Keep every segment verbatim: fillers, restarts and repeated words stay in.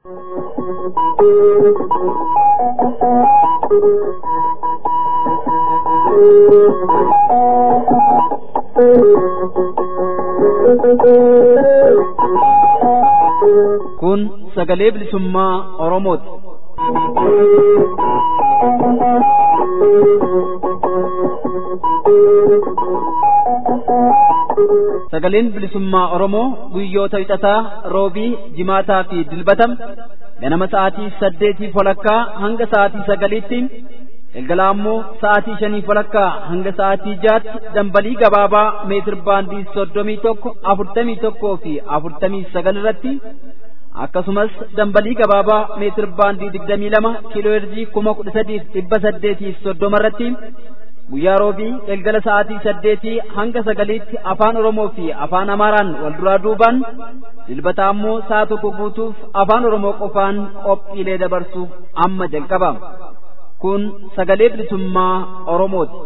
Kun sagalee bilisummaa Oromooti. Sagaleen bilisummaa Oromoo guyyoota wixataa, roobii, jimaataa fi dilbatam ganama sa'aatii saddeetii walakkaa hanga sa'aatii sagaliitti, galgala ammoo sa'aatii shanii walakkaa hanga sa'aatii jaatti dambalii gabaabaa meetir baandii soddomii tokko afurtamii tokkoo fi afurtamii sagal irratti, akkasumas dambalii gabaabaa meetir baandii digdamii lama kiiloo heerzii kuma kudha sadiif dhibba saddeetii soddoma irratti guyyaa roobii galgala sa'aatii saddeetii hanga sagaliitti afaan Oromoo fi afaan Amaaraan wal duraa duubaan, dilbata ammoo sa'a tokko guutuuf afaan Oromoo qofaan qophiilee dabarsuuf amma jalqaba. Kun sagalee bilisummaa Oromooti.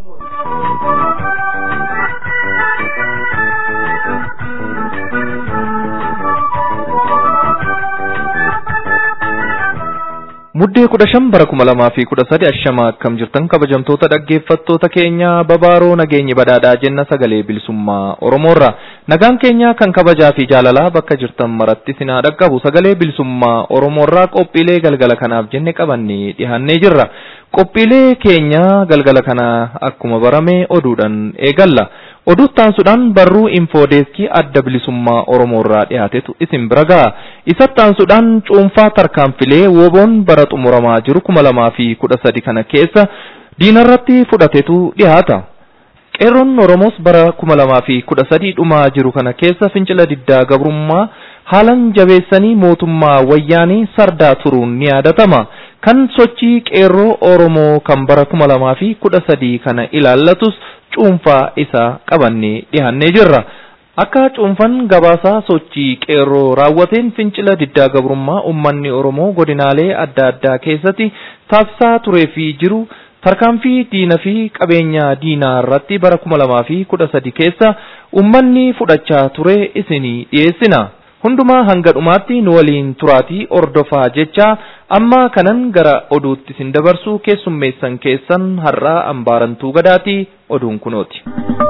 Muddee kudha shan bara kuma lamaa fi kudha sadi ashama akkam jirtan kabajamtoota dhaggeeffattoota keenya babaaroo nageenyi badhaadhaa jenna sagalee bilisummaa Oromoorra. Nagaan keenya kan kabajaa fi jaalalaa bakka jirtan maratti sinaa dhaqqabu sagalee bilisummaa Oromoorraa qophiilee galgala kanaaf jenne qabannee dhiyaannee jirra. Qophiilee keenya galgala kana akkuma barame oduudhaan eegalla. Oduuttaan sudhaan barruu infoodeeskii adda bilisummaa Oromoorraa dhiyaatetu isin bira ga'a. Isattaan sudhaan cuunfaa tarkaanfilee woboon bara xumuramaa jiru kuma lamaa fi kudha sadi kana keessa diinarratti fudhatetu dhiyaata. Qeerroon Oromoos bara kuma lamaa fi kudha sadi dhumaa jiru kana keessa fincila diddaa gabrummaa haalan jabeessanii mootummaa wayyaanii sardaa turuun ni yaadatama. Kan sochii qeerroo Oromoo kan bara kuma lamaa fi kudha sadi kana ilaallatus cuunfaa isaa qabannee dhiyaannee jirra. Akka cuunfan gabaasaa sochii qeerroo raawwateen fincila diddaa gabrummaa uummanni Oromoo godinaalee adda addaa keessatti taasisaa turee fi jiru tarkaanfii diina fi qabeenya diinaa irratti bara kuma lamaa fi kudha sadi keessa uummanni fudhachaa ture isinii dhiyeessina. Hundumaa hanga dhumaatti nu waliin turaatii ordofaa jecha amma kanan gara oduutti isin dabarsu keessummeessan keessan har'aa ambaarantuu gadaati. Oduun kunooti.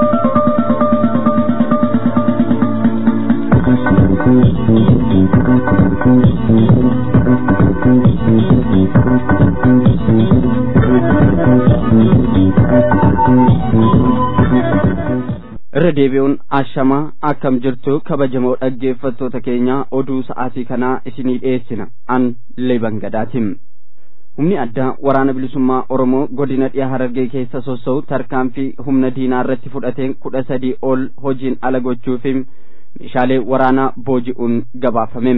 Irra deebi'uun ashamaa akkam jirtu kabajamoo dhaggeeffattoota keenya oduu sa'aatii kanaa isinii dhiyeessina. An Leeban Gadaatiin. Humni addaa waraana bilisummaa Oromoo godina dhiyaa Harargee keessa sossa'u tarkaanfii humna diinaa irratti fudhateen kudha sadii ol hojiin ala gochuuf meeshaalee waraanaa booji'uun gabaafame.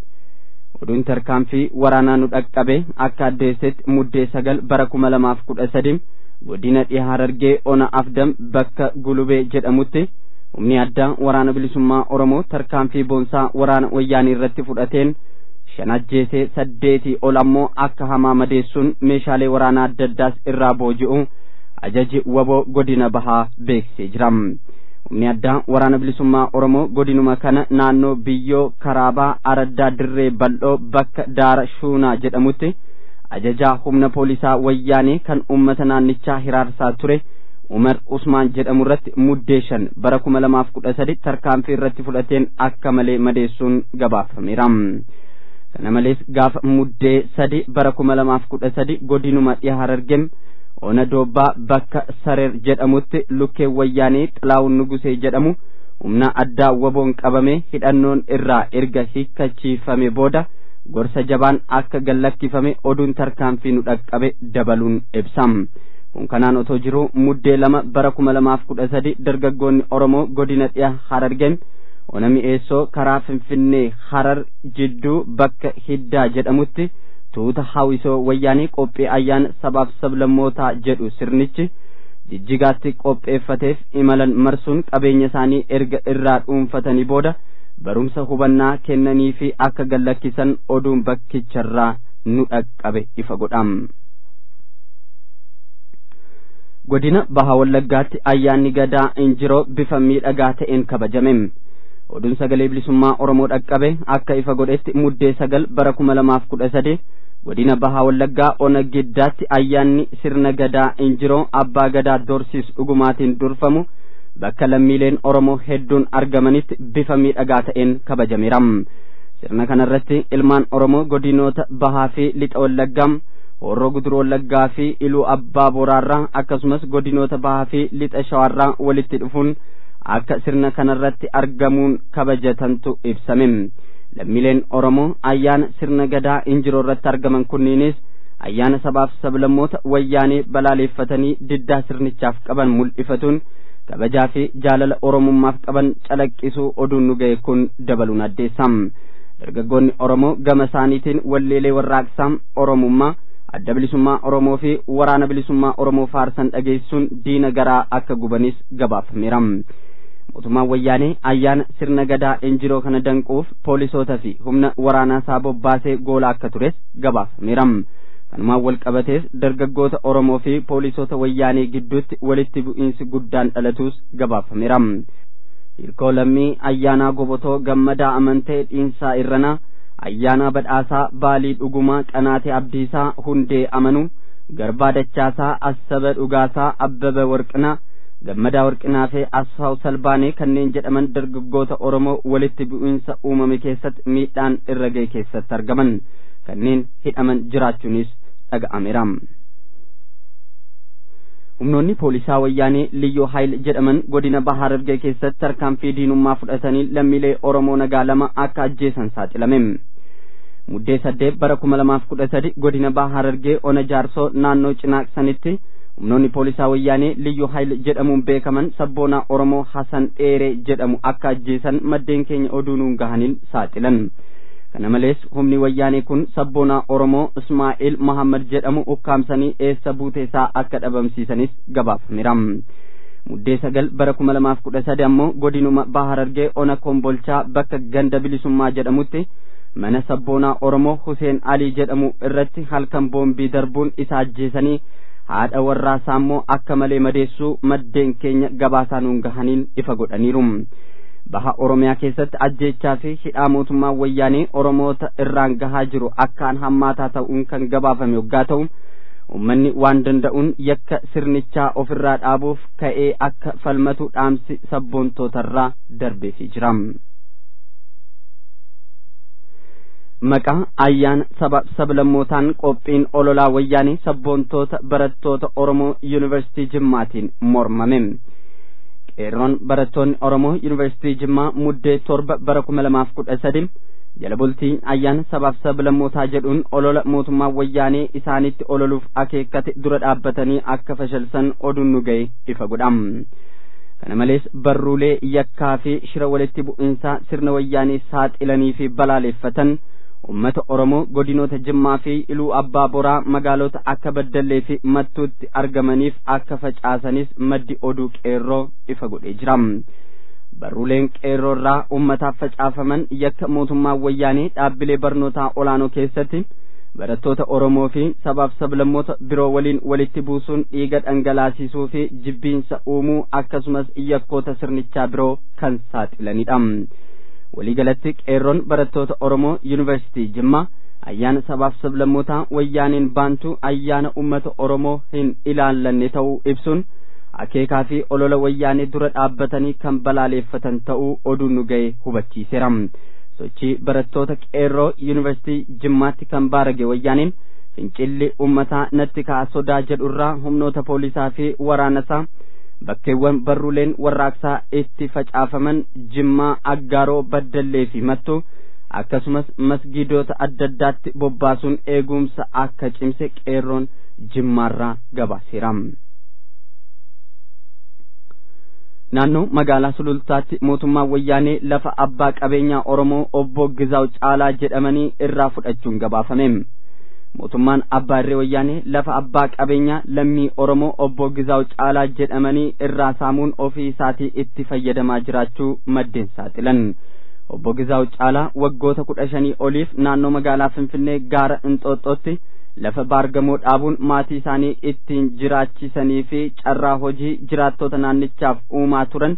Oduun tarkaanfii waraanaa nu dhaqqabe akka addeessetti muddee sagal bara kuma lamaaf kudha sadi godina dhiyaa Harargee ona afdam bakka Gulubee jedhamutti humni addaa waraana bilisummaa Oromoo tarkaanfii boonsaa waraana wayyaanii irratti fudhateen shan ajjeesee saddeetii ol ammoo akka hamaa madeessuun meeshaalee waraanaa adda addaas irraa booji'u ajaji waboo godina bahaa beeksisee jira. Humni addaa waraana bilisummaa Oromoo godinuma kana naannoo biyyoo Karaabaa Araddaa Dirree Bal'oo bakka Daara Shuunaa jedhamutti ajajaa humna poolisaa wayyaanii kan uummata naannichaa hiraarsaa ture Umar Usmaan jedhamu irratti muddee shan bara kuma lamaaf kudha sadi tarkaanfii irratti fudhateen akka malee madeessuun gabaafameera. Kana malees gaafa muddee sadi bara kuma lamaaf kudha sadi godinuma dhiyaa Harargee ona Doobbaa bakka Sareer jedhamutti lukkee wayyaanii Xilaawun Nugusee jedhamu humna addaa waboon qabame hidhannoon irraa erga hiikkachiifame booda gorsa jabaan akka gallakkifame oduun tarkaanfii nu dhaqqabe dabaluun ibsam. Kun kanaan otoo jiru muddee lama bara kuma lamaaf kudha sadi dargaggoonni Oromoo godina dhiyaa Harargee ona mi'eessoo karaa Finfinnee Harar jidduu bakka Hiddaa jedhamutti tuuta hawwisoo wayyaanii qophii ayyaana sabaaf sablammootaa jedhu sirnichi jijjigaatti qopheeffateef imalan marsuun qabeenya isaanii erga irraa dhuunfatanii booda barumsa hubannaa kennanii fi akka gallakkisan oduun bakkicharraa nu dhaqqabe ifa godham. Godina Baha Wallaggaatti ayyaanni gadaa injiroo bifa miidhagaa ta'een kabajame. oduun sagalee bilisummaa Oromoo dhaqqabe akka ifa godhetti muddee sagal bara kuma lamaaf kudha sadii godina Bahaa Wallaggaa Ona Giddaatti ayyaanni sirna gadaa injiroo abbaa gadaa Doorsis dhugumaatiin durfamu bakka lammiileen Oromoo hedduun argamanitti bifa miidhagaa ta'een kabajameera. Sirna kanarratti ilmaan Oromoo godinoota Bahaa fi Lixa Wallaggaa, Horroo Guduruu Wallaggaa fi Iluu Abbaa Boraarraa akkasumas godinoota Bahaa fi Lixa Shawaarraa walitti dhufuun akka sirna kanarratti argamuun kabajatantu ibsame. Lammiileen Oromoo ayyaana sirna gadaa injiroo irratti argaman kunniinis ayyaana sabaaf sablammoota wayyaanee balaaleffatanii diddaa sirnichaaf qaban mul'ifatuun kabajaa fi jaalala Oromummaaf qaban calaqqisuu oduun nu ga'e kun dabaluun addeessa. Dargaggoonni Oromoo gama isaaniitiin walleelee warraaqsaa Oromummaa, adda bilisummaa Oromoo fi waraana bilisummaa Oromoo faarsan dhageessuun diina garaa akka gubanis gabaafameera. Mootummaan wayyaanee ayyaana sirna gadaa injiroo kana danquuf poolisootaa fi humna waraanaa isaa bobbaasee goolaa akka tures gabaafameera. Kanumaan wal qabatees dargaggoota Oromoo fi poolisoota wayyaanee gidduutti walitti bu'iinsi guddaan dhalatus gabaafameera. Hirkoo lammii ayyaanaa gobotoo gammadaa amantee dhiinsaa irranaa, ayyaanaa badhaasaa baalii dhugumaa qanaatee abdiisaa hundee amanu, garbaa dachaasaa assaba dhugaasaa abbaba warqinaa, gammadaa warqinaa fi asfaaw salbaanee kanneen jedhaman dargaggoota Oromoo walitti bu'iinsa uumame keessatti miidhaan irra ga'e keessatti argaman kanneen hidhaman jiraachuunis dhaga'ameera. Humnoonni poolisaa wayyaanee Liyyoo Haayil jedhaman godina Bahaa Harargee keessatti tarkaanfii diinummaa fudhatanii lammiilee Oromoo nagaa lama akka ajjeesan saaxilame. Muddee saddeet bara kuma lamaaf kudha sadi godina Bahaa Harargee Ona Jaarsoo naannoo Cinaaqsanitti humnoonni poolisaa wayyaanee Liyyoo Haayil jedhamuun beekaman sabboonaa Oromoo Hasan Dheeree jedhamu akka ajjeesan maddeen keenya oduu nuun gahaniin saaxilan. Kana malees humni wayyaanee kun sabboonaa Oromoo Ismaa'eel Muhammad jedhamu ukkaamsanii eessa buutee isaa akka dhabamsiisanis gabaafameera. Muddee sagal bara kuma lamaaf kudha sadi ammoo godinuma Bahaa Harargee Ona Kombolchaa bakka ganda bilisummaa jedhamutti mana sabboonaa Oromoo Huseen Alii jedhamu irratti halkan boombii darbuun isa ajjeesanii haadha warraasaa ammoo akka malee madeessuu maddeen keenya gabaasaa nuun gahaniin ifa godhaniiru. Baha Oromiyaa keessatti ajjeechaa fi hidhaa mootummaa wayyaanee Oromoota irraan gahaa jiru akkaan hammaataa ta'uun kan gabaafame yoggaa ta'u ummanni waan danda'uun yakka sirnichaa ofirraa dhaabuuf ka'ee akka falmatu dhaamsi sabboontootarraa darbeefii jira. Maqaa ayyaana saba sablammootaan qophiin ololaa wayyaanee sabboontoota barattoota Oromoo Yuunivarsiitii Jimmaatiin mormame. Qeerroon barattoonni Oromoo Yuunivarsiitii Jimmaa muddee torba bara kuma lamaaf kudha sadi jala bultii ayyaana sabaaf sablammootaa jedhuun olola mootummaa wayyaanee isaanitti ololuuf akeekkate dura dhaabbatanii akka fashalsan oduun nu ga'e ifa godha. Kana malees barruulee yakkaa fi shira walitti bu'iinsaa sirna wayyaanee saaxilanii fi balaaleffatan ummata Oromoo godinoota Jimmaa fi Iluu Abbaa Boraa magaalota akka Baddallee fi Mattuutti argamaniif akka facaasanis maddi oduu qeerroo ifa godhee jira. Barruuleen qeerroorraa ummataaf facaafaman yakka mootummaa wayyaanee dhaabbilee barnootaa olaanoo keessatti barattoota Oromoo fi sabaaf sablammoota biroo waliin walitti buusuun dhiiga dhangalaasisuu fi jibbiinsa uumuu akkasumas yakkoota sirnichaa biroo kan saaxilanidha. Waliigalatti qeerroon barattoota Oromoo Yuunivarsiitii Jimmaa ayyaana sabaaf sablammootaa wayyaaneen baantu ayyaana ummata Oromoo hin ilaallanne ta'uu ibsuun akeekaa fi olola wayyaanee dura dhaabbatanii kan balaaleeffatan ta'uu oduun nu ga'e hubachiiseera. Sochii barattoota qeerroo Yuunivarsiitii Jimmaatti kan baarage wayyaaneen fincilli ummataa natti ka'a sodaa jedhurraa humnoota poolisaa fi waraanasaa bakkeewwan barruuleen warraaqsaa itti facaafaman Jimmaa, Aggaaroo, Baddallee fi Mattuu akkasumas masgiidota adda addaatti bobbaasuun eegumsa akka cimse qeerroon Jimmaarraa gabaaseera. Naannoo magaalaa Sulultaatti mootummaan wayyaanee lafa abbaa qabeenyaa Oromoo obbo Gizaaw Caalaa jedhamanii irraa fudhachuun gabaafame. Mootummaan abbaa irree wayyaanee lafa abbaa qabeenyaa lammii Oromoo obbo Gizaaw Caalaa jedhamanii irraa saamuun ofii isaatii itti fayyadamaa jiraachuu maddeen saaxilan. Obbo Gizaaw Caalaa waggoota kudha shanii oliif naannoo magaalaa Finfinnee gaara Inxooxxootti lafa baargamoo dhaabuun maatii isaanii ittiin jiraachisanii fi carraa hojii jiraattota naannichaaf uumaa turan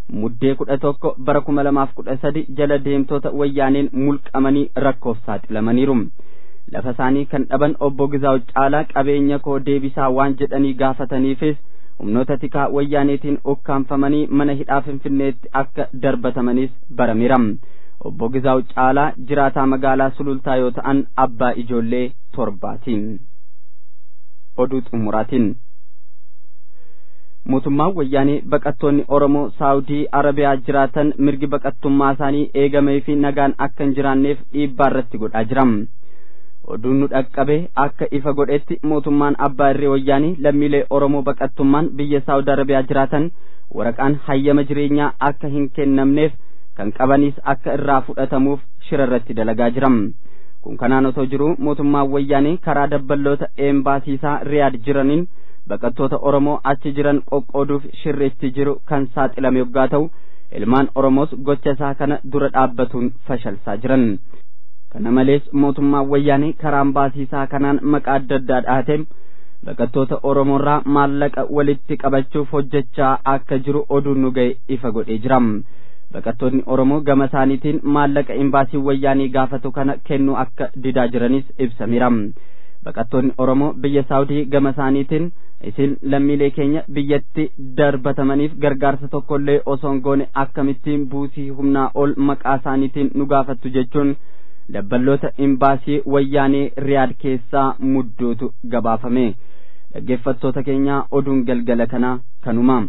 muddee kudha tokko bara kuma lamaaf kudha sadi jala deemtoota wayyaaneen mulqamanii rakkoof saaxilamaniiru. Lafa isaanii kan dhaban obbo Gizaaw Caalaa qabeenya koo deebisaa waan jedhanii gaafataniifis humnoota tikaa wayyaaneetiin ukkaanfamanii mana hidhaa Finfinneetti akka darbatamanis barameera. Obbo Gizaaw Caalaa jiraataa magaalaa Sulultaa yoo ta'an abbaa ijoollee torbaatiin. Oduu xumuraatiin. Mootummaan wayyaanee baqattoonni Oromoo Saawudii Arabiyaa jiraatan mirgi baqattummaa isaanii eegamee fi nagaan akka hin jiraanneef dhiibbaa irratti godhaa jira. Oduun nu dhaqqabe akka ifa godhetti mootummaan abbaa irree wayyaanii lammiilee Oromoo baqattummaan biyya Saawud Arabiyaa jiraatan waraqaan hayyama jireenyaa akka hin kennamneef kan qabanis akka irraa fudhatamuuf shira irratti dalagaa jira. Kun kanaan otoo jiru mootummaan wayyaanii karaa dabballoota eembaasiisaa Riyaad jiraniin baqattoota Oromoo achi jiran qoqqooduuf shirriitti jiru kan saaxilame yoggaa ta'u ilmaan Oromoos gocha isaa kana dura dhaabbatuun fashalsaa jiran. Kana malees mootummaan wayyaanii karaa eembaasiisaa kanaan maqaa adda addaa dhaateem baqattoota Oromoorraa maallaqa walitti qabachuuf hojjechaa akka jiru oduun nu ga'e ifa godhee jira. Baqattoonni Oromoo gama isaaniitiin maallaqa embaasii wayyaanii gaafatu kana kennuu akka didaa jiranis ibsameera. Baqattoonni Oromoo biyya Saawudii gama isaaniitiin isin lammiilee keenya biyyatti darbatamaniif gargaarsa tokkollee osoo hin goone akkamittiin buusii humnaa ol maqaa isaaniitiin nu gaafattu jechuun dabballoota embaasii wayyaanee Riyaad keessaa mudduutu gabaafame. Dhaggeeffattoota keenya oduun galgala kanaa kanuma.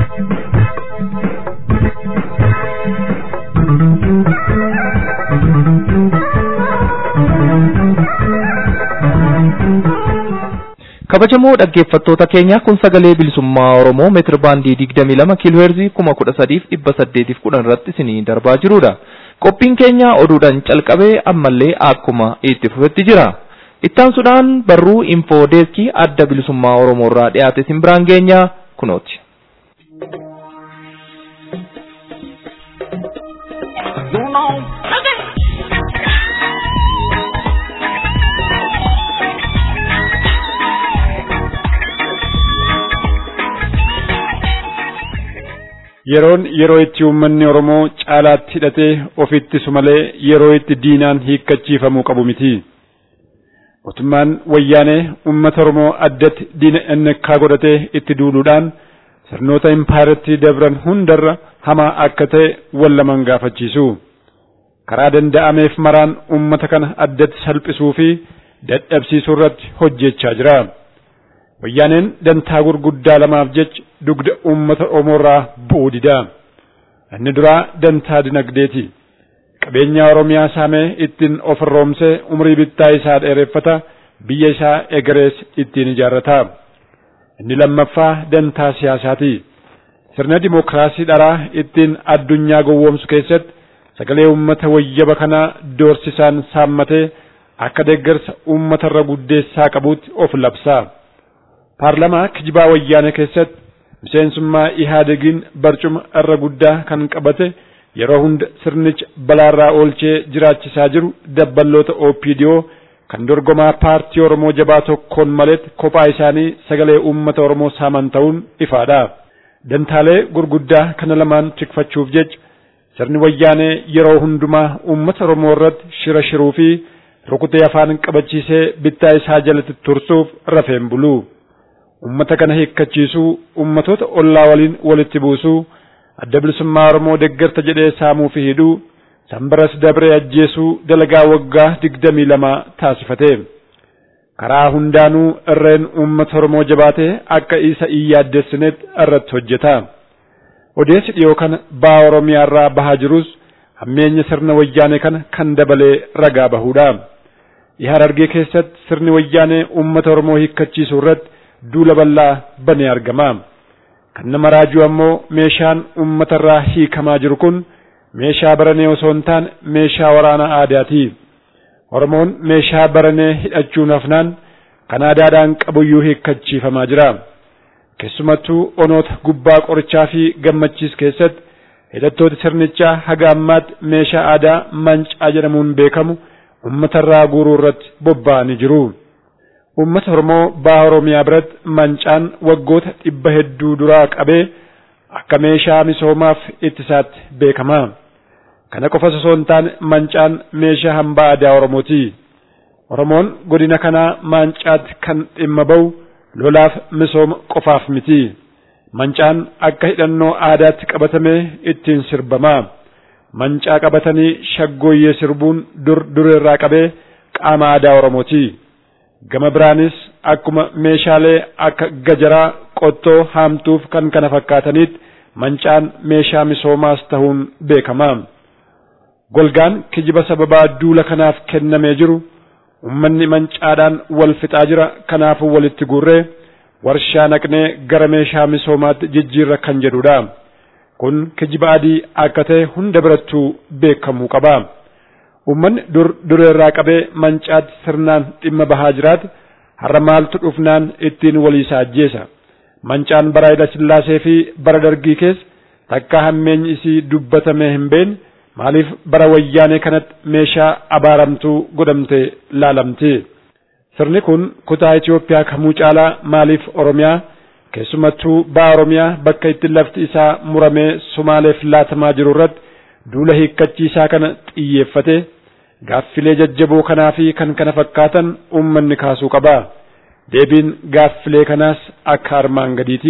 Kabajamoo dhaggeeffattoota keenya kun sagalee bilisummaa Oromoo meetira baandii digdamii lama kiiloo heerzii kuma kudha sadiif dhibba saddeetiif kudhan irratti isinii darbaa jirudha. Qophiin keenya oduudhaan calqabee ammallee akkuma itti fufetti jira. Ittaansuudhaan barruu infoo deeskii adda bilisummaa Oromoo irraa dhiyaate isin biraan geenya kunooti. Yeroon yeroo itti uummanni Oromoo caalaatti hidhatee ofitti sumalee yeroo itti diinaan hiikkachiifamuu qabu miti. Mootummaan wayyaanee uummata Oromoo addatti diina ennekkaa godhatee itti duuluudhaan sirnoota impaayeratti dabran hundarra hamaa akka ta'e wallaman gaafachiisu. Karaa danda'ameef maraan uummata kana addatti salphisuu fi dadhabsiisuu irratti hojjechaa jira. Wayyaaneen dantaa gurguddaa lamaaf jecha dugda uummata Oromoorraa bu'uu dida. Inni duraa dantaa dinagdeeti. Qabeenya Oromiyaa saamee ittiin of roomsee umrii bittaa isaa dheereffata, biyya isaa egerees ittiin ijaarrata. Inni lammaffaa dantaa siyaasaati. Sirna dimookiraasii dharaa ittiin addunyaa gowwoomsu keessatti sagalee uummata wayyaba kanaa doorsisaan saammatee akka deeggarsa uummatarra guddeessaa qabuutti of labsa. Paarlamaa kijibaa wayyaanee keessatti miseensummaa Ihaadegiin barcuma irra guddaa kan qabate yeroo hunda sirnicha balaarraa oolchee jiraachisaa jiru dabballoota O P D O kan dorgomaa paartii Oromoo jabaa tokkoon maletti kophaa isaanii sagalee uummata Oromoo saaman ta'uun ifaadha. Dantaalee gurguddaa kana lamaan tikfachuuf jecha sirni wayyaanee yeroo hundumaa uummata Oromoo irratti shira shiruu fi rukutee afaan qabachiisee bittaa isaa jalatti tursuuf rafeen bulu. Ummata kana hiikkachiisuu, ummatoota ollaa waliin walitti buusuu, adda bilisummaa Oromoo deeggarta jedhee saamuu fi hidhuu, sanbaras dabree ajjeesuu dalagaa waggaa digdamii lama taasifate. Karaa hundaanuu irreen ummata Oromoo jabaatee akka isa hin yaaddessinetti irratti hojjeta. Odeessi dhiyoo kana baa Oromiyaarraa bahaa jirus hammeenya sirna wayyaanee kana kan dabalee ragaa bahuudha. Harargee keessatti sirni wayyaanee ummata Oromoo hiikkachiisuu irratti duula bal'aa banee argama. Kan nama raajuu ammoo meeshaan uummatarraa hiikamaa jiru kun meeshaa baranee osoo hin taane meeshaa waraanaa aadaati. Oromoon meeshaa baranee hidhachuun hafnaan kan aadaadhaan qabuyyuu hiikkachiifamaa jira. Keessumattuu onoota gubbaa qorichaa fi gammachiis keessatti hidhattooti sirnichaa haga ammaatti meeshaa aadaa mancaa jedhamuun beekamu uummatarraa guuruu irratti bobba'anii jiru. Uummata Oromoo baha Oromiyaa biratti mancaan waggoota dhibba hedduu duraa qabee akka meeshaa misoomaaf ittisaatti beekama. Kana qofa osoo hin taane mancaan meeshaa hambaa aadaa Oromooti. Oromoon godina kana mancaatti kan dhimma ba'u lolaaf misooma qofaaf miti. Mancaan akka hidhannoo aadaatti qabatamee ittiin sirbama. Mancaa qabatanii shaggooyyee sirbuun dur dureerraa qabee qaama aadaa Oromooti. Gama biraanis akkuma meeshaalee akka gajaraa, qottoo, haamtuuf kan kana fakkaatanitti mancaan meeshaa misoomaas ta'uun beekama. Golgaan kijiba sababaa duula kanaaf kennamee jiru ummanni mancaadhaan wal fixaa jira. Kanaafuu walitti guurree warshaa naqnee gara meeshaa misoomaatti jijjiirra kan jedhudha. Kun kijiba adii akka ta'e hunda birattuu beekamuu qaba. Ummanni dur dureerraa qabee mancaatti sirnaan dhimma bahaa jiraate har'a maaltu dhufnaan ittiin waliisaa ajjeesa. Mancaan bara Hayila Sillaasee fi bara Dargii keessa takka hammeenyi isii dubbatamee hin beekne maaliif bara wayyaanee kanatti meeshaa abaaramtuu godhamte laalamti. Sirni kun kutaa Itoophiyaa kamuu caalaa maaliif Oromiyaa keessumattuu ba'a Oromiyaa bakka itti lafti isaa muramee Somaaleef laatamaa jiru irratti duula hiikkachiisaa kana xiyyeeffate gaaffilee jajjaboo kanaa fi kan kana fakkaatan ummanni kaasuu qaba. Deebiin gaaffilee kanaas akka armaan gadiiti.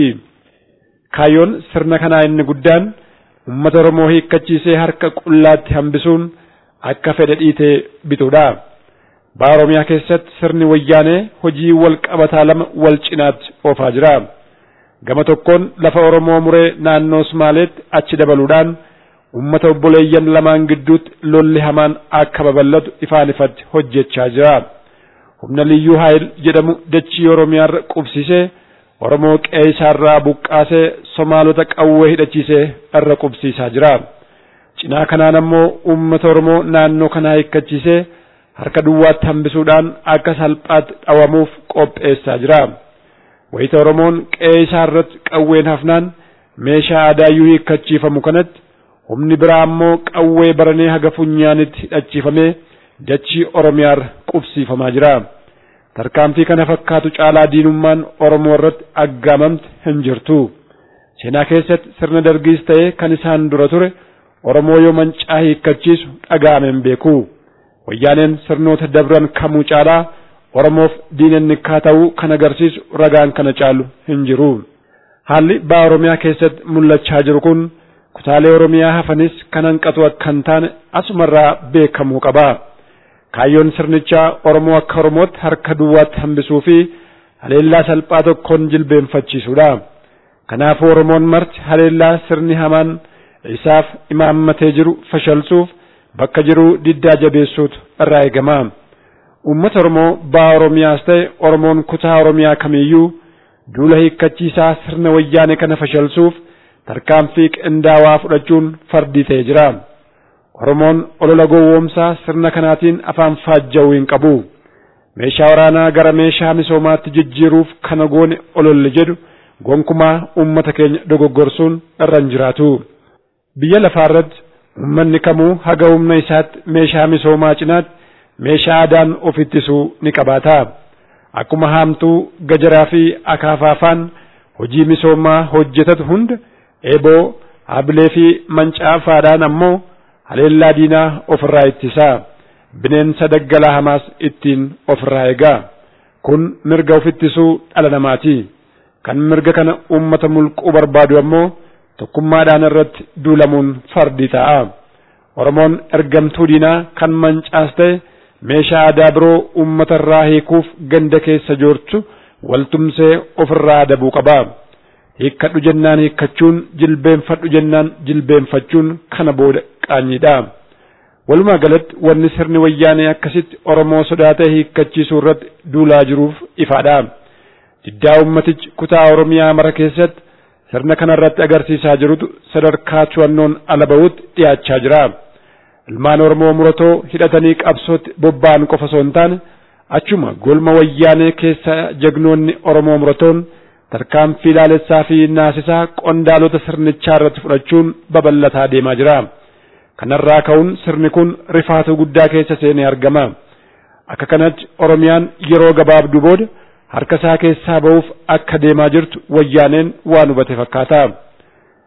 Kaayyoon sirna kanaa inni guddaan ummata Oromoo hiikkachiisee harka qullaatti hambisuun akka fedhe dhiitee bituudha. Ba'a Oromiyaa keessatti sirni wayyaanee hojii wal qabataa lama wal cinaatti oofaa jira. Gama tokkoon lafa Oromoo muree naannoo Somaaleetti achi dabaluudhaan ummata obboleeyyan lamaan gidduutti lolli hamaan akka babal'atu ifaan ifatti hojjechaa jira. Humna liyyuu haayil jedhamu dachii Oromiyaarra qubsisee Oromoo qe'ee isaarraa buqqaasee Somaalota qawwee hidhachiisee irra qubsiisaa jira. Cinaa kanaan ammoo ummata Oromoo naannoo kanaa hiikkachiisee harka duwwaatti hambisuudhaan akka salphaatti dhawamuuf qopheessaa jira. Wayita Oromoon qe'ee isaarratti qawween hafnaan meeshaa aadaayyuu hiikkachiifamu kanatti humni biraa ammoo qawwee baranee haga funyaanitti hidhachiifamee dachii Oromiyaarra qubsiifamaa jira. Tarkaanfii kana fakkaatu caalaa diinummaan Oromoo irratti aggaamamte hin jirtu. Seenaa keessatti sirna Dargiis ta'ee kan isaan dura ture Oromoo yoo mancaa hiikkachiisu dhaga'ame hin beeku. Wayyaaneen sirnoota dabran kamuu caalaa Oromoof diinanni akka ta'u kan agarsiisu ragaan kana caalu hin jiru. Haalli ba'a Oromiyaa keessatti mul'achaa jiru kun kutaalee Oromiyaa hafanis kan hanqatu akka hin taane asumarraa beekamuu qaba. Kaayyoon sirnichaa Oromoo akka Oromootti harka duwwaatti hambisuu fi haleellaa salphaa tokkoon jilbeenfachiisuudha. Kanaafuu Oromoon marti haleellaa sirni hamaan isaaf imaammatee jiru fashalsuuf bakka jiru diddaa jabeessuutu irraa eegama. Uummata Oromoo ba'a Oromiyaas ta'e Oromoon kutaa Oromiyaa kamiyyuu duula hiikkachiisaa sirna wayyaanee kana fashalsuuf tarkaanfii qindaawaa fudhachuun fardii ta'ee jira. Oromoon olola gowwoomsaa sirna kanaatiin afaan faajja'uu hin qabu. Meeshaa waraanaa gara meeshaa misoomaatti jijjiiruuf kana goone ololli jedhu gonkumaa uummata keenya dogoggorsuun irra hin jiraatu. Biyya lafaarratti uummanni kamuu haga humna isaatti meeshaa misoomaa cinaatti meeshaa aadaan of ittisuu ni qabaata. Akkuma haamtuu gajaraa fi akaafaafaan hojii misoomaa hojjetatu hunda eeboo habilee fi mancaafaadhaan ammoo haleellaa diinaa ofirraa ittisa. Bineensa daggalaa hamaas ittiin ofirraa eega. Kun mirga of ittisuu dhala namaati. Kan mirga kana uummata mulquu barbaadu ammoo tokkummaadhaan irratti duulamuun fardii ta'a. Oromoon ergamtuu diinaa kan mancaas ta'e meeshaa aadaa biroo uummata irraa hiikuuf ganda keessa joortu waltumsee ofirraa adabuu qaba. Hiikkadhu jennaan hiikkachuun, jilbeenfadhu jennaan jilbeenfachuun kana booda qaanyiidha. Walumaa galatti wanni sirni wayyaanee akkasitti Oromoo sodaatee hiikkachiisuu irratti duulaa jiruuf ifaadha. Diddaa ummatichi kutaa Oromiyaa mara keessatti sirna kana irratti agarsiisaa jirutu sadarkaa to'annoon ala ba'uutti dhiyaachaa jira. Ilmaan Oromoo muratoo hidhatanii qabsootti bobba'an qofa osoo hin taane achuma golma wayyaanee keessa jagnoonni Oromoo muratoon tarkaanfii ilaalessaa fi naasisaa qondaalota sirnichaa irratti fudhachuun babal'ataa deemaa jira. Kanarraa ka'uun sirni kun rifaatuu guddaa keessa seenee argama. Akka kanatti Oromiyaan yeroo gabaabduu booda harka isaa keessaa ba'uuf akka deemaa jirtu wayyaaneen waan hubate fakkaata.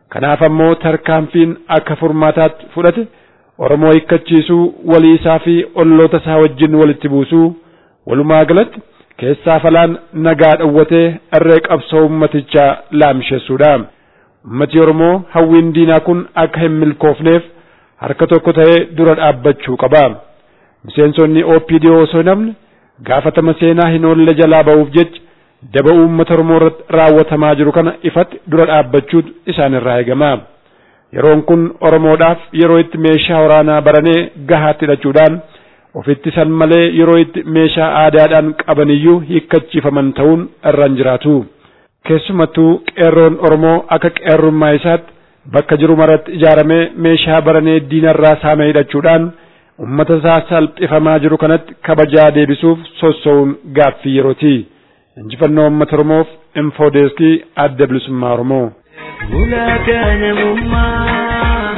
Kanaaf ammoo tarkaanfiin akka furmaataatti fudhate Oromoo hiikkachiisuu, walii isaa fi olloota isaa wajjin walitti buusuu, walumaa galatti keessaa falaan nagaa dhawwatee irree qabsoo ummatichaa laamsheessuudha. Ummati Oromoo hawwiin diinaa kun akka hin milkoofneef harka tokko ta'ee dura dhaabbachuu qaba. Miseensonni O P D O osoo namni gaafatama seenaa hin oolle jalaa ba'uuf jecha daba uummata Oromoo irratti raawwatamaa jiru kana ifatti dura dhaabbachuutu isaan irraa eegama. Yeroon kun Oromoodhaaf yeroo itti meeshaa waraanaa baranee gahaatti hidhachuudhaan ofitti san malee yeroo itti meeshaa aadaadhaan qabaniyyuu hiikkachiifaman ta'uun irra hin jiraatu. Keessumattuu qeerroon Oromoo akka qeerrummaa isaatti bakka jiru maratti ijaaramee meeshaa baranee diinarraa saamee hidhachuudhaan ummata isaa salphifamaa jiru kanatti kabajaa deebisuuf sossoo'uun gaaffii yerooti. Injifannoo ummata Oromoof Infoodeeskii Adda Bilisummaa Oromoo. Ulaagaan amummaa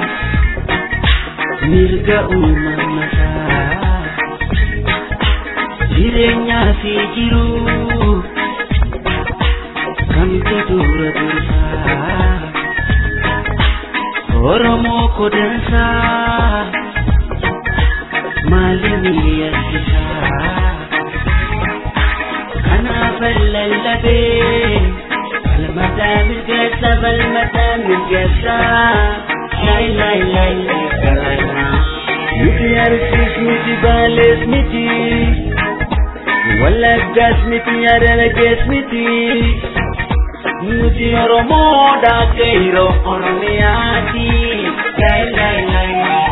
mirga uumamataa jireenyaa fi jiruu kamtu dura dursaa Oromoo kodansaa maalini yarkisaa kanaaf lallabee المدام القصة بالمدام القصة لاي لاي لاي لاي متي أرسيك متي بالس متي ولا قاس متي أرى قاس متي متي أرمو دا كيرو أرمياتي لاي لاي لاي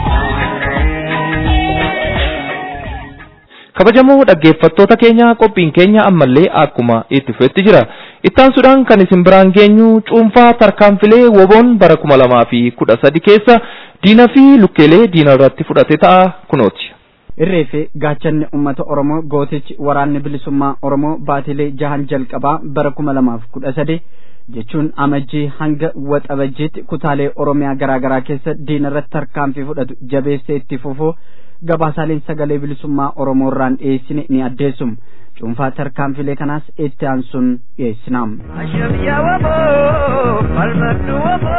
kabajamoo dhaggeeffattoota keenya qophiin keenya ammallee akkuma itti fufetti jira. Ittaan sudhaan kan isin biraan geenyu cuunfaa tarkaanfilee woboon bara kuma lamaa fi kudha sadi keessa diina fi lukkeelee diina irratti fudhate ta'a kunooti. Irree fi gaachanni uummata Oromoo gootichi waraanni bilisummaa Oromoo baatilee jahan jalqabaa bara kuma lamaaf kudha sadi jechuun amajjii hanga waxabajjiitti kutaalee Oromiyaa garaa garaa keessa diina irratti tarkaanfii fudhatu jabeessee itti fufuu gabaasaaleen sagalee bilisummaa Oromoo irraan dhiyeessine ni addeessum. Cuunfaa tarkaanfilee kanaas itti aansuun dhiyeessinaam. Ashamiya waboo falmaddu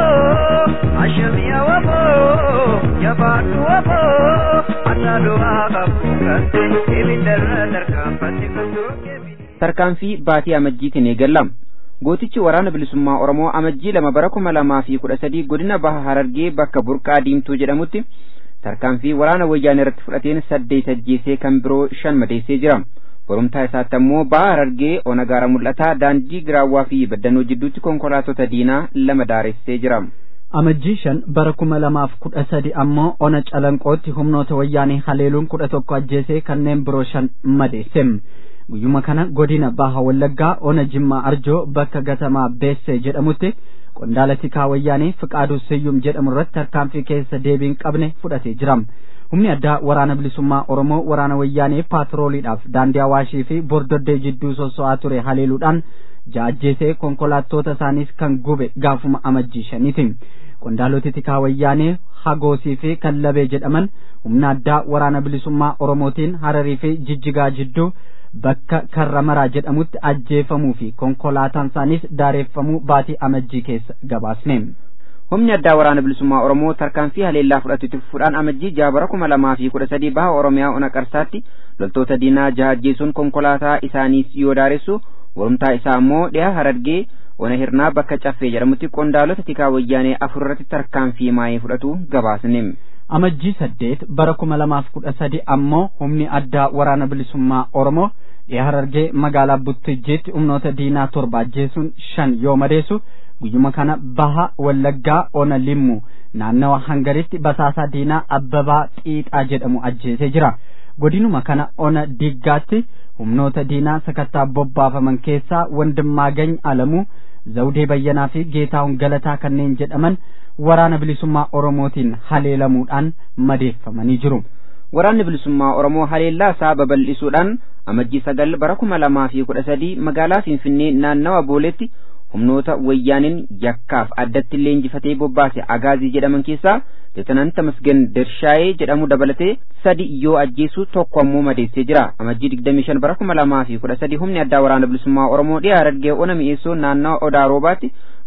waboo ashamiya waboo jabaaddu waboo ataaduu qabu kante ilindarra tarkaanfatti kutuuke. Tarkaanfii baatii amajjiitiin eegallam. Gootichi waraana bilisummaa Oromoo amajjii lama bara kuma lamaa fi kudha sadii godina Baha Harargee bakka Burqaa Diimtuu jedhamutti tarkaanfii waraana wayyaanee irratti fudhateen saddeet ajjeesee kan biroo shan madeessee jira. Borumtaa isaatti ammoo Baha Harargee ona gaara mul'ataa daandii giraawwaa fi baddannoo jidduutti konkolaattota diinaa lama daaressee jira. Amajjii shan bara kuma lamaaf kudha sadi ammoo ona calanqootti humnoota wayyaanee haleeluun kudha tokko ajjeesee kanneen biroo shan madeesse. Guyyuma kana godina Baha Wallaggaa ona Jimmaa Arjoo bakka gatamaa Beessee jedhamutti qondaala tikaa wayyaanee Fiqaaduu Siyyum jedhamu irratti tarkaanfii keessa deebiin qabne fudhatee jira. Humni addaa waraana bilisummaa Oromoo waraana wayyaanee paatrooliidhaaf daandii Awaashii fi Bordoddee jidduu sosso'aa ture haleeluudhaan jaajjeesee konkolaattota isaaniis kan gube gaafuma amajjii shaniiti. Qondaaloti tikaa wayyaanee Hagoosii fi Kallabee jedhaman humna addaa waraana bilisummaa Oromootiin Hararii fi Jijjigaa jidduu bakka Karramaraa jedhamutti ajjeefamuu fi konkolaataan isaaniis daareeffamuu baatii amajjii keessa gabaasne. Humni addaa waraana bilisummaa Oromoo tarkaanfii haleellaa fudhatutti fuudhaan amajjii jaha bara kuma lamaa fi kudha sadii Baha Oromiyaa ona Qarsaatti loltoota diinaa jaha ajjeesuun konkolaataa isaaniis yoo daaressu warumtaa isaa ammoo dhiha Harargee ona Hirnaa bakka Caffee jedhamutti qondaalota tikaa wayyaanee afur irratti tarkaanfii maayee fudhatu gabaasne. Amajjii saddeet bara kuma lamaaf kudha sadi ammoo humni addaa waraana bilisummaa Oromoo dhiha Harargee magaalaa Buttijjiitti humnoota diinaa torba ajjeesuun shan yoo madeessu guyyuma kana Baha Wallaggaa ona Limmu naannawa Hangaritti basaasaa diinaa Abbabaa Xiixaa jedhamu ajjeesee jira. Godinuma kana ona Diggaatti humnoota diinaa sakattaa bobbaafaman keessaa Wandimmaagany Alamuu, Zawdee Bayyanaa fi Geetaawun Galataa kanneen jedhaman waraana bilisummaa Oromootiin haleelamuudhaan madeeffamanii jiru. Waraanni bilisummaa Oromoo haleellaa isaa babal'isuudhaan amajjii sagal bara kuma lamaa fi kudha sadii magaalaa Finfinnee naannawa Booletti humnoota wayyaaniin yakkaaf addatti illee injifatee bobbaase Agaazii jedhaman keessaa Leetenant Tamasgen Dershaayee jedhamu dabalatee sadi yoo ajjeesu tokko ammoo madeessee jira. Amajjii digdamii shan bara kuma lamaa fi kudha sadii humni addaa waraana bilisummaa Oromoo dhiha Harargee ona Mi'eessoo naannawa Odaa Roobaatti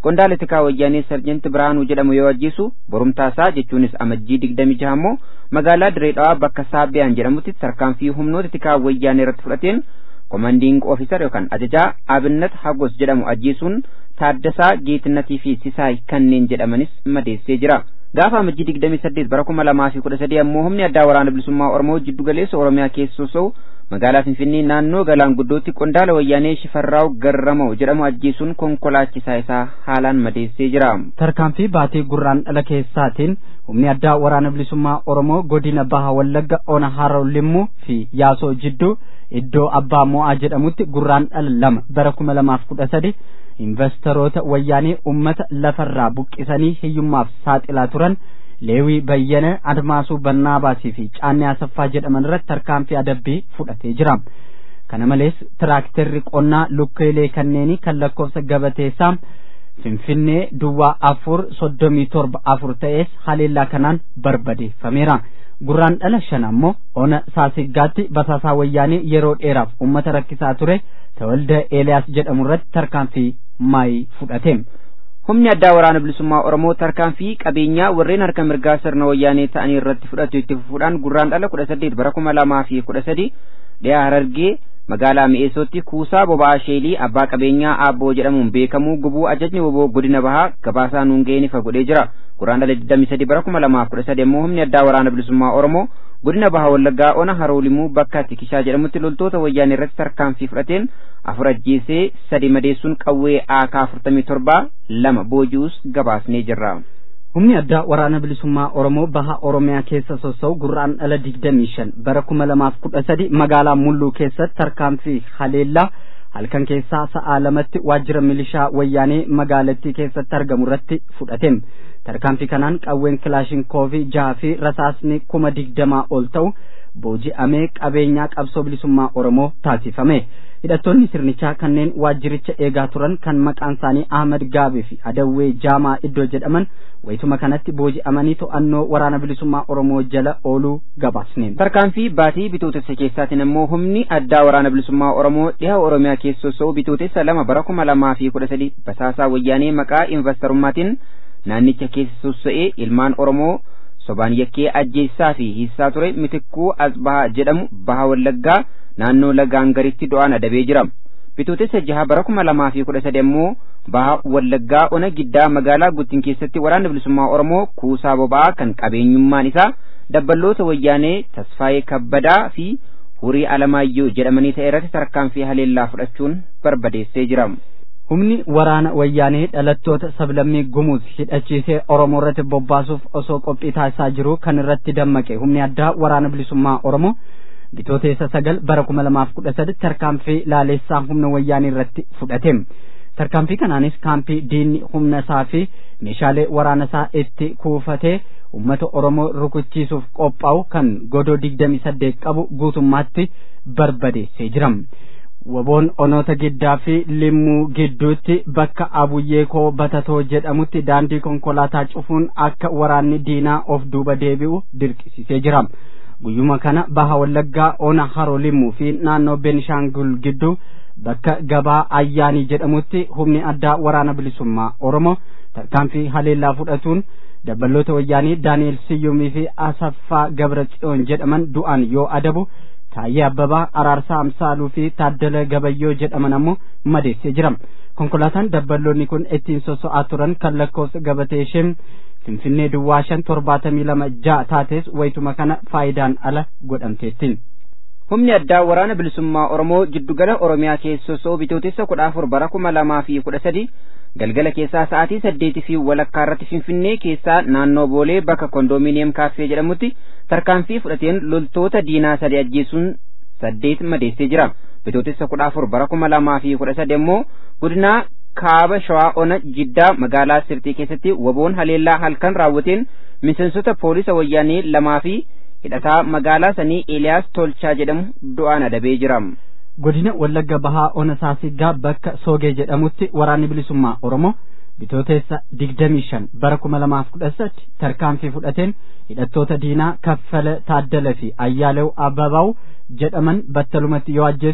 qondaala tikaa wayyaanee sarjenti Biraanuu jedhamu yoo ajjeesu borumtaasaa jechuunis amajjii digdamii jaha immoo magaalaa Direedhaa bakka Saabbiyaan jedhamutti tarkaanfii humnoota tikaa wayyaanee irratti fudhateen komandiing ofiisar yookaan ajajaa Abinnat Hagos jedhamu ajjeesuun Taaddasaa Geetinatii fi Sisaay kanneen jedhamanis madeessee jira. Gaafa amajjii digdamii saddeet bara kuma lamaa fi kudha sadii ammoo humni addaa waraana bilisummaa Oromoo jiddu galeessa Oromiyaa keessa sosso'u magaalaa Finfinnee naannoo Galaan Guddootti qondaala wayyaanee Shifarraaw Garramoo jedhamu ajjeesuun konkolaachisaa isaa haalaan madeessee jira. Tarkaanfii baatii Gurraandhala keessaatiin humni addaa waraana bilisummaa Oromoo godina Baha Wallagga Ona Haroo Limmuu fi Yaasoo jidduu iddoo Abbaa Mo'aa jedhamutti Gurraandhala lama bara kuma lamaaf kudha sadi investoroota wayyaanee ummata lafarraa buqqisanii hiyyummaaf saaxilaa turan Leewii Bayyana Admaasuu Bannaabaasii fi Caannee Asaffaa jedhaman irratti tarkaanfii adabbii fudhatee jira. Kana malees tiraakterri qonnaa lukkeelee kanneenii kan lakkoofsa gabateessaa Finfinnee Duwwaa afur soddomii torba afur ta'es haleellaa kanaan barbadeeffameera. Gurraandhala shan ammoo Ona Saasiggaatti basaasaa wayyaanee yeroo dheeraaf ummata rakkisaa ture Tawalda Eeliyaas jedhamu irratti tarkaanfii maayii fudhate. Humni addaa waraana bilisummaa Oromoo tarkaanfii qabeenyaa warreen harka mirgaa sirna wayyaanee ta'anii irratti fudhatu itti fufuudhaan Gurraandhala kudha saddeet bara kuma lamaa fi kudha sadi dhiyaa Harargee magaalaa Mi'eessootti kuusaa boba'aa sheelii abbaa qabeenyaa Aabboo jedhamuun beekamu gubuu ajajni woboo godina Bahaa gabaasaa nuun ga'een ifa godhee jira. Gurraandhala digdamii sadii bara kuma lamaa fi kudha sadi immoo humni addaa waraana bilisummaa Oromoo godina Baha Wallaggaa Ona Haroo Limmuu bakka Tikishaa jedhamutti loltoota wayyaanee irratti tarkaanfii fudhateen afur ajjeesee sadi madeessuun qawwee A K afurtamii torba lama booji'us gabaasnee jirra. Humni addaa waraana bilisummaa Oromoo Baha Oromiyaa keessa sosso'u Gurraandhala digdamii shan bara kuma lamaaf kudha sadi magaalaa Mulluu keessatti tarkaanfii haleellaa halkan keessaa sa'a lamatti waajjira milishaa wayyaanee magaalattii keessatti argamu irratti fudhateen. Tarkaanfii kanaan qawween kilaashinkoovii jaha fi rasaasni kuma digdamaa ol ta'u booji'amee qabeenyaa qabsoo bilisummaa Oromoo taasifame. Hidhattoonni sirnichaa kanneen waajjiricha eegaa turan kan maqaan isaanii Ahmad Gaabee fi Adawwee Jaamaa iddoo jedhaman wayituma kanatti booji'amanii to'annoo waraana bilisummaa Oromoo jala ooluu gabaasne. Tarkaanfii baatii bitootessa keessaatiin immoo humni addaa waraana bilisummaa Oromoo dhiha Oromiyaa keessa sosso'u bitootessa lama bara kuma lamaa fi kudha sadi basaasaa wayyaanee maqaa investarummaatiin naannicha keessa sosso'ee ilmaan Oromoo sobaan yakkee ajjeessaa fi hiisaa ture Mitikkuu Asbahaa jedhamu Baha Wallaggaa naannoo lagaan garitti du'aan adabee jira. Bitootessa jaha bara kuma lamaa fi kudha sadi immoo Baha Wallaggaa Ona Giddaa magaalaa Guttin keessatti waraana bilisummaa Oromoo kuusaa boba'aa kan qabeenyummaan isaa dabballoota wayyaanee Tasfaayee Kabbadaa fi Hurii Alamaayyoo jedhamanii ta'e irratti tarkaanfii haleellaa fudhachuun barbadeessee jira. Humni waraana wayyaanee dhalattoota sablammii Gumuuz hidhachiisee Oromoo irratti bobbaasuuf osoo qophii taasisaa jiru kan irratti dammaqe humni addaa waraana bilisummaa Oromoo bitootessa sagal bara kuma lamaaf kudha sadi tarkaanfii laalessaa humna wayyaanee irratti fudhate. Tarkaanfii kanaanis kaampii diinni humna isaa fi meeshaalee waraana isaa itti kuufatee uummata Oromoo rukuchiisuuf qophaa'u kan godoo digdamii saddeet qabu guutummaatti barbadeessee jira. Waboon onoota Giddaa fi Limmuu gidduutti bakka Abuyyeekoo Batatoo jedhamutti daandii konkolaataa cufuun akka waraanni diinaa of duuba deebi'u dirqisiisee jira. Guyyuma kana Baha Wallaggaa Ona Haroo Limmuu fi naannoo Beenishaangul gidduu bakka gabaa Ayyaanii jedhamutti humni addaa waraana bilisummaa Oromoo tarkaanfii haleellaa fudhatuun dabballoota wayyaanii Daani'el Siyyumii fi Asaffaa Gabratsiyoon jedhaman du'aan yoo adabu Taayyee Abbabaa Araarsaa Amsaaluu fi Taaddala Gabayyoo jedhaman ammoo madeessee jira. Konkolaataan dabballoonni kun ittiin soso'aa turan kan lakkoofsa gabatee isheen Finfinnee Duwwaa shan torbaatamii lama ja'a taates wayituma kana faayidaan ala godhamteetti. Humni addaa waraana bilisummaa Oromoo jiddugala Oromiyaa keessa sosso'u bitootessa kudha afur bara kuma lamaa fi kudha sadi galgala keessaa sa'aatii saddeetii fi walakkaa irratti Finfinnee keessaa naannoo Boolee bakka kondoominiyeem kaaffee jedhamutti tarkaanfii fudhateen loltoota diinaa sadi ajjeesuun saddeet madeessee jira. Bitootessa kudha afur bara kuma lamaa fi kudha sadi immoo godina Kaaba Shawaa Ona Jiddaa magaalaa Sirtii keessatti waboon haleellaa halkan raawwateen miseensota poolisa wayyaanee lamaa fi hidhataa magaalaa sanii Eeliyaas Tolchaa jedhamu du'aan adabee jira. Godina Wallagga Bahaa Ona Saasiggaa bakka Soogee jedhamutti waraanni bilisummaa Oromoo bitootessa digdamii shan bara kuma lamaaf kudha sadi tarkaanfii fudhateen hidhattoota diinaa Kaffala Taaddala fi Ayyaalew Ababaw jedhaman battalumatti yoo ajjeesu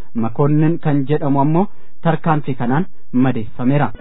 Makoonnin kan jedhamu ammoo tarkaanfii kanaan madeeffameera.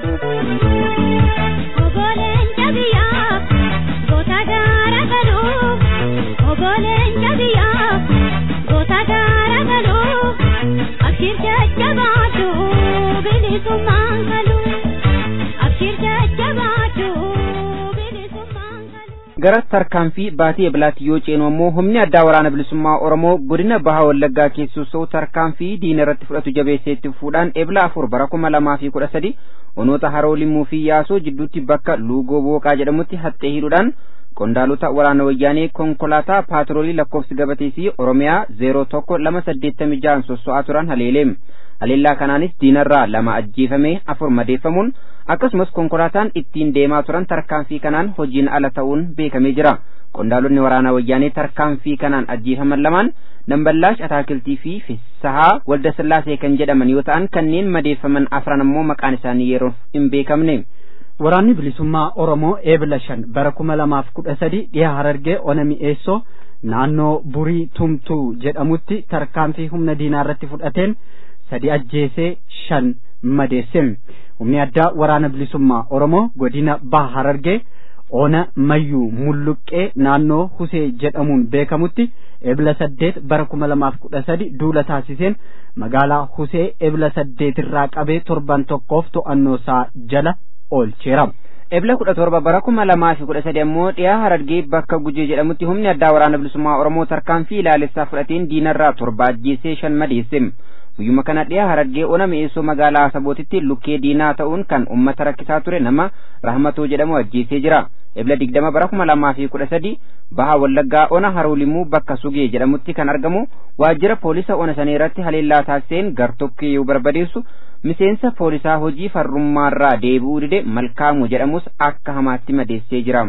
gara tarkaanfii baatii eblaatti yoo ceenu ammoo humni addaa waraana bilisummaa Oromoo godina Baha Wallaggaa keessuusoo tarkaanfii diina irratti fudhatu jabeesseetti fuudhaan ebla afur bara kuma lamaa fi kudha sadi onoota Haroo Limmuu fi Yaasoo jidduutti bakka Luugoo Booqaa jedhamutti haxxee hidhuudhaan qondaalota waraana wayyaanee konkolaataa paatroolii lakkoofsi gabateesii Oromiyaa zero tokko lama saddeettamii jaha sosso'aa turan haleeleem. Haleellaa kanaanis diinarraa lama ajjeefamee afur madeeffamuun akkasumas konkolaataan ittiin deemaa turan tarkaanfii kanaan hojiin ala ta'uun beekamee jira. Qondaalonni waraana wayyaanee tarkaanfii kanaan ajjeefaman lamaan Damballaash Ataakiltii fi Fissahaa Waldasillaasee kan jedhaman yoo ta'an kanneen madeeffaman afran ammoo maqaan isaanii yeroo hin beekamne. Waraanni bilisummaa Oromoo ebla shan bara kuma lamaaf kudha sadi dhiha Harargee ona mi'eessoo naannoo Burii Tumtuu jedhamutti tarkaanfii humna diinaa irratti fudhateen sadi ajjeesee shan madeessem. Humni addaa waraana bilisummaa Oromoo godina Baha Harargee ona Mayyuu Mulluqqee naannoo Husee jedhamuun beekamutti ebla saddeet bara kuma lamaaf kudha sadi duula taasiseen magaalaa Husee ebla saddeet irraa qabee torban tokkoof to'annoo isaa jala oolcheera. Ebla kudha torba bara kuma lamaa fi kudha sadi ammoo dhiyaa Harargee bakka Gujee jedhamutti humni addaa waraana bilisummaa Oromoo tarkaanfii ilaalessaa fudhateen diinarraa torba ajjeesee shan madeessem. Guyyuma kana dhiyaa Harargee ona mi'eessoo magaalaa Asabootitti lukkee diinaa ta'uun kan ummata rakkisaa ture nama Rahmatoo jedhamu ajjeesee jira. Ebla digdama bara kuma lamaa fi kudha sadi Baha Wallaggaa ona Haroo Limmuu bakka Sugee jedhamutti kan argamu waajjira poolisa ona sanee irratti haleellaa taasiseen gartokkee yoo barbadeessu miseensa poolisaa hojii farrummaarraa deebi'uu dide Malkaamuu jedhamus akka hamaatti madeessee jira.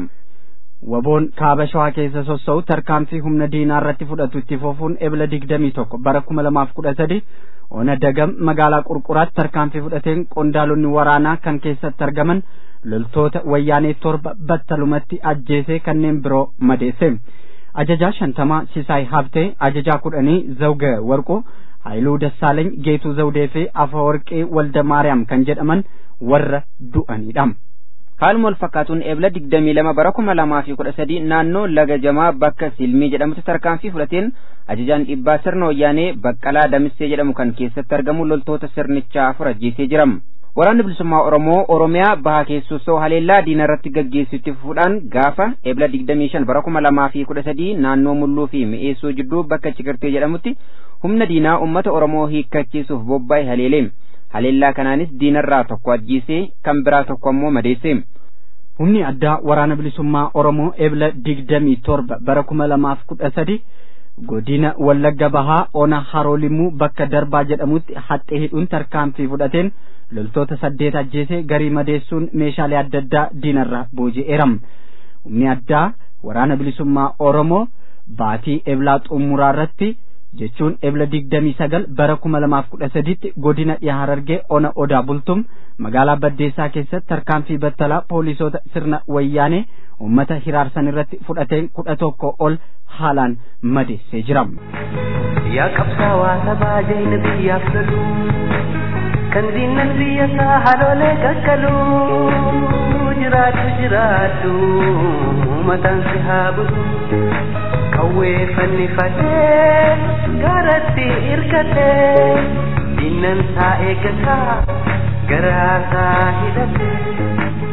Waboon kaaba shawaa keessa sossa'u tarkaanfii humna diinaa irratti fudhatu itti fufuun ebla digdamii tokko bara kuma lamaaf kudha sadi ona Dagam magaalaa Qurquraatti tarkaanfii fudhateen qondaalonni waraanaa kan keessatti argaman loltoota wayyaanee torba battalumatti ajjeesee kanneen biroo madeesse. Ajajaa shantamaa Sisaay Habtee, ajajaa kudhanii Zawga Warqoo, Haayiluu Dassaalany, Geetuu Zawdee fi Afawarqee Walda Maariyaam kan jedhaman warra du'anidha. Haaluma wal fakkaatuun ebla digdamii lama bara kuma lamaa fi kudha sadi naannoo Laga Jamaa bakka Silmii jedhamutti tarkaanfii fudhateen ajajaan dhibbaa sirna wayyaanee Baqqalaa Damissee jedhamu kan keessatti argamu loltoota sirnichaa afur ajjeesee jira. Waraanni bilisummaa Oromoo Oromiyaa Baha keessuusoo haleellaa diina irratti gaggeessutti fuudhaan gaafa ebla digdamii shan bara kuma lamaa fi kudha sadi naannoo Mulluu fi Mi'eessoo jidduu bakka Cikirtee jedhamutti humna diinaa ummata Oromoo hiikkachiisuuf bobba'e haleelee. Haleellaa kanaanis diinarraa tokko ajjeesee kan biraa tokko ammoo madeesse. Humni addaa waraana bilisummaa Oromoo ebla digdamii torba bara kuma lamaaf kudha sadi godina Wallagga Bahaa ona Haroo Limmuu bakka Darbaa jedhamutti haxxee hidhuun tarkaanfii fudhateen loltoota saddeet ajjeesee garii madeessuun meeshaalee adda addaa diinarraa booji'eera. Humni addaa waraana bilisummaa Oromoo baatii eblaa xumuraa irratti jechuun ebla digdamii sagal bara kuma lamaaf kudha saditti godina dhiha Harargee ona Odaa Bultum magaalaa Baddeessaa keessatti tarkaanfii battalaa poolisoota sirna wayyaanee ummata hiraarsan irratti fudhateen kudha tokko ol haalaan madeessee jira. Yaa qabsaawaa sabaa jayna biyyaaf tolu kan diinnan biyya isaa haloolee kakkaluu jiraadhu jiraadhu mataan si haa bulu. Kawwee fannifadhee garatti hirkatee diinnan isaa eeggataa garaasaa hidhatee.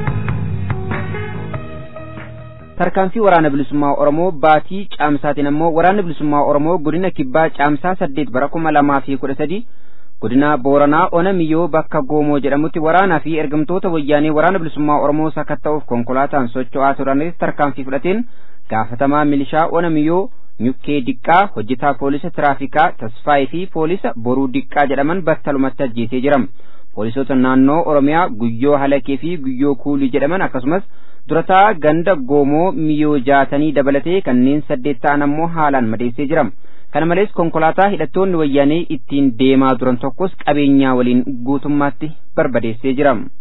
Tarkaanfii waraana bilisummaa Oromoo baatii caamsaatiin ammoo waraanni bilisummaa Oromoo godina Kibbaa caamsaa saddeet bara kuma lamaa fi kudha sadi godina Booranaa ona Miyyoo bakka Goomoo jedhamutti waraanaa fi ergamtoota wayyaanee waraana bilisummaa Oromoo sakatta'uuf konkolaataan socho'aa turanis tarkaanfii fudhateen gaafatamaa milishaa ona Miyyoo Nyukkee Diqqaa hojjetaa poolisa tiraafikaa Tasfaayii fi poolisa Boruu Diqqaa jedhaman battalumatti ajjeesee jira. Poolisoota naannoo Oromiyaa Guyyoo Halakee fi Guyyoo Kuulii jedhaman akkasumas durataa ganda Goomoo Miyyoo jaatanii dabalatee kanneen saddeet ta'an ammoo haalaan madeessee jira. Kana malees konkolaataa hidhattoonni wayyaanee ittiin deemaa turan tokkos qabeenyaa waliin guutummaatti barbadeessee jira.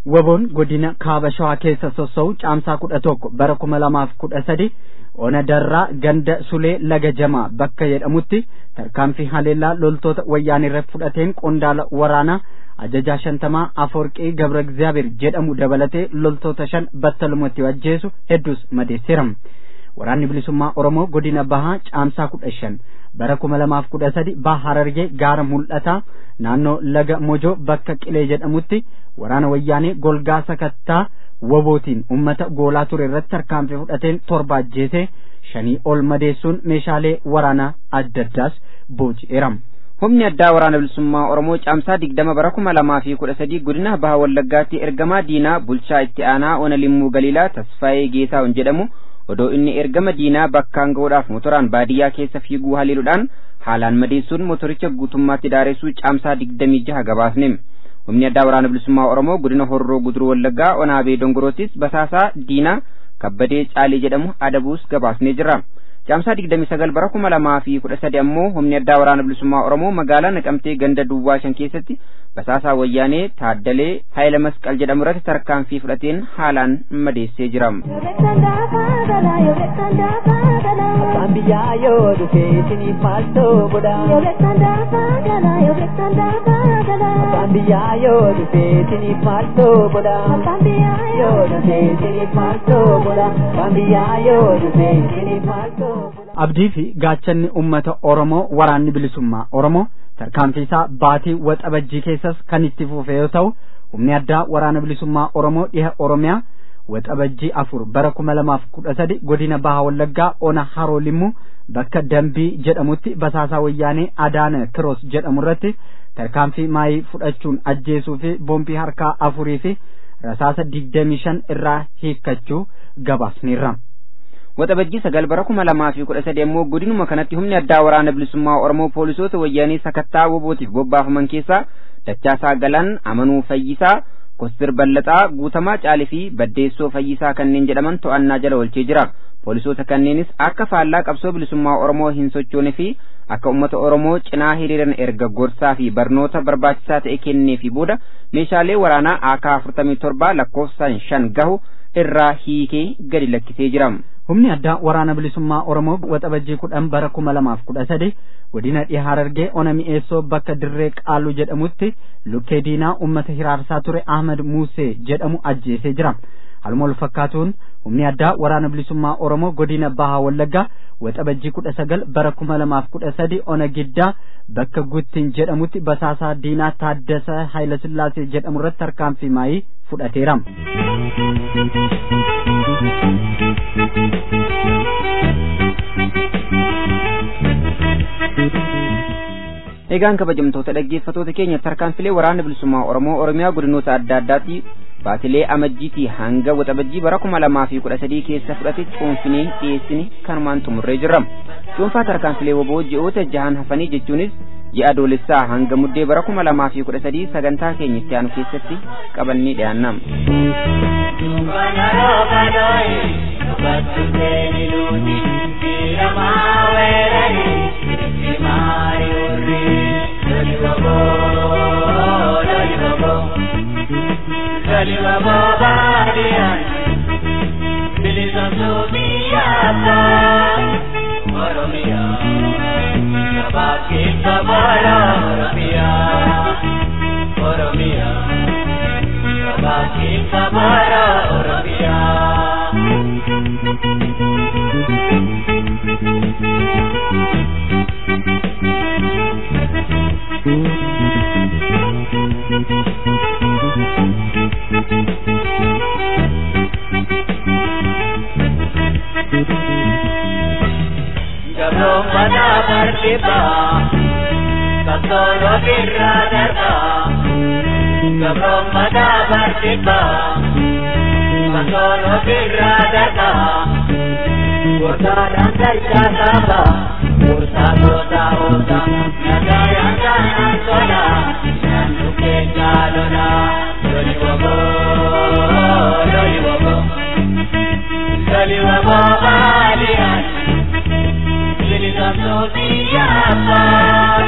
Waboon godina kaaba shawaa keessa sossa'u caamsaa kudha tokko bara kuma lamaaf kudha sadi ona darraa ganda sulee laga jamaa bakka jedhamutti tarkaanfii haleellaa loltoota wayyaanirra fudhateen qondaala waraanaa ajajaa shantamaa Aforqii Gabra Egzaabeer jedhamu dabalatee loltoota shan battalumatti ajjeesu hedduus madeessiram. Waraanni bilisummaa Oromoo godina bahaa caamsaa kudha shan bara kuma lamaaf kudha sadi baha Harargee gaara mul'ataa naannoo laga Mojoo bakka Qilee jedhamutti waraana wayyaanee golgaa sakattaa wabootiin ummata goolaa ture irratti tarkaanfii fudhateen torba ajjeesee shanii ol madeessuun meeshaalee waraanaa adda addaas booji'eeram. Humni addaa waraana bilisummaa Oromoo caamsaa digdama bara kuma lamaa fi kudha sadii godina baha Wallaggaatti ergamaa diinaa bulchaa itti aanaa ona Limmuu Galiilaa Tasfaayee Geetaawun jedhamu odoo inni ergama diinaa bakkaan ga'uudhaaf motoraan baadiyyaa keessa fiiguu haleeluudhaan haalaan madeessuun motoricha guutummaatti daaressuu caamsaa digdamii jaha gabaasne. Humni addaa waraana bilisummaa Oromoo godina Horroo Guduruu Wallaggaa Onaabee Dongorootis basaasaa diinaa Kabbadee Caalii jedhamu adabuus gabaasnee jira. Caamsaa digdamii sagal bara kuma lamaa fi kudha sadi ammoo humni addaa waraana bilisummaa Oromoo magaalaa Naqamtee ganda Duwwaa shan keessatti basaasaa wayyaanee Taaddalee Hayila Masqal jedhamu irratti tarkaanfii fudhateen haalaan madeessee jira. Biyyaa yoo dhufe isinii faaltoo godha. Biyyaa yoo dhufe isinii faaltoo godha. Yoo dhufe isinii faaltoo godha. Biyyaa yoo dhufe isinii faaltoo godha. Abdii fi gaachanni ummata Oromoo waraanni bilisummaa Oromoo tarkaanfii isaa baatii waxabajjii keessas kan itti fufe yoo ta'u humni addaa waraana bilisummaa Oromoo dhiha Oromiyaa waxabajjii afur bara kuma lamaaf kudha sadi godina baha Wallaggaa ona Haroo Limmuu bakka Dambii jedhamutti basaasaa wayyaanee Adaana Kiroos jedhamu irratti tarkaanfii maayii fudhachuun ajjeesuu fi boombii harkaa afurii fi rasaasa digdamii shan irraa hiikkachuu gabaasneerra. Waxabajjii sagal bara kuma lamaa fi kudha sadi ammoo godinuma kanatti humni addaa waraana bilisummaa Oromoo poolisoota wayyaanee sakattaa wobootiif bobbaafaman keessaa Dachaasaa Galaan, Amanuu Fayyisaa, Kostir Ballaxaa, Guutamaa Caalii fi Baddeessoo Fayyisaa kanneen jedhaman to'annaa jala oolchee jira. Poolisoota kanneenis akka faallaa qabsoo bilisummaa Oromoo hin sochoone fi akka uummata Oromoo cinaa hiriiran erga gorsaa fi barnoota barbaachisaa ta'e kennee fi booda meeshaalee waraanaa A K afurtamii torba lakkoofsaan shan gahu irraa hiikee gadi lakkisee jira. Humni addaa waraana bilisummaa Oromoo waxabajjii kudhan bara kuma lamaaf kudha sadi godina dhiha Harargee ona mi'eessoo bakka Dirree Qaaluu jedhamutti lukkee diinaa ummata hiraarsaa ture Ahmad Muusee jedhamu ajjeesee jira. Haaluma wal fakkaatuun humni addaa waraana bilisummaa Oromoo godina baha Wallaggaa waxabajjii kudha sagal bara kuma lamaaf kudha sadi ona Giddaa bakka Guttin jedhamutti basaasaa diinaa Taaddasaa Hayila Sillaasee jedhamu irratti tarkaanfii maayii fudhateera. Egaan kabajamtoota dhaggeeffattoota keenya tarkaanfilee waraana bilisummaa Oromoo Oromiyaa godinoota adda addaatti baatilee amajjiitii hanga waxabajjii bara kuma lamaa fi kudha sadii keessa fudhate cuunfinee dhiyeessine kanumaan xumurree jirra. Cuunfaa tarkaanfilee woboo ji'oota jahan hafanii jechuunis ji'a adoolessaa hanga muddee bara kuma lamaa fi kudha sadii sagantaa keenya itti aanu keessatti qabannee dhiyaannam.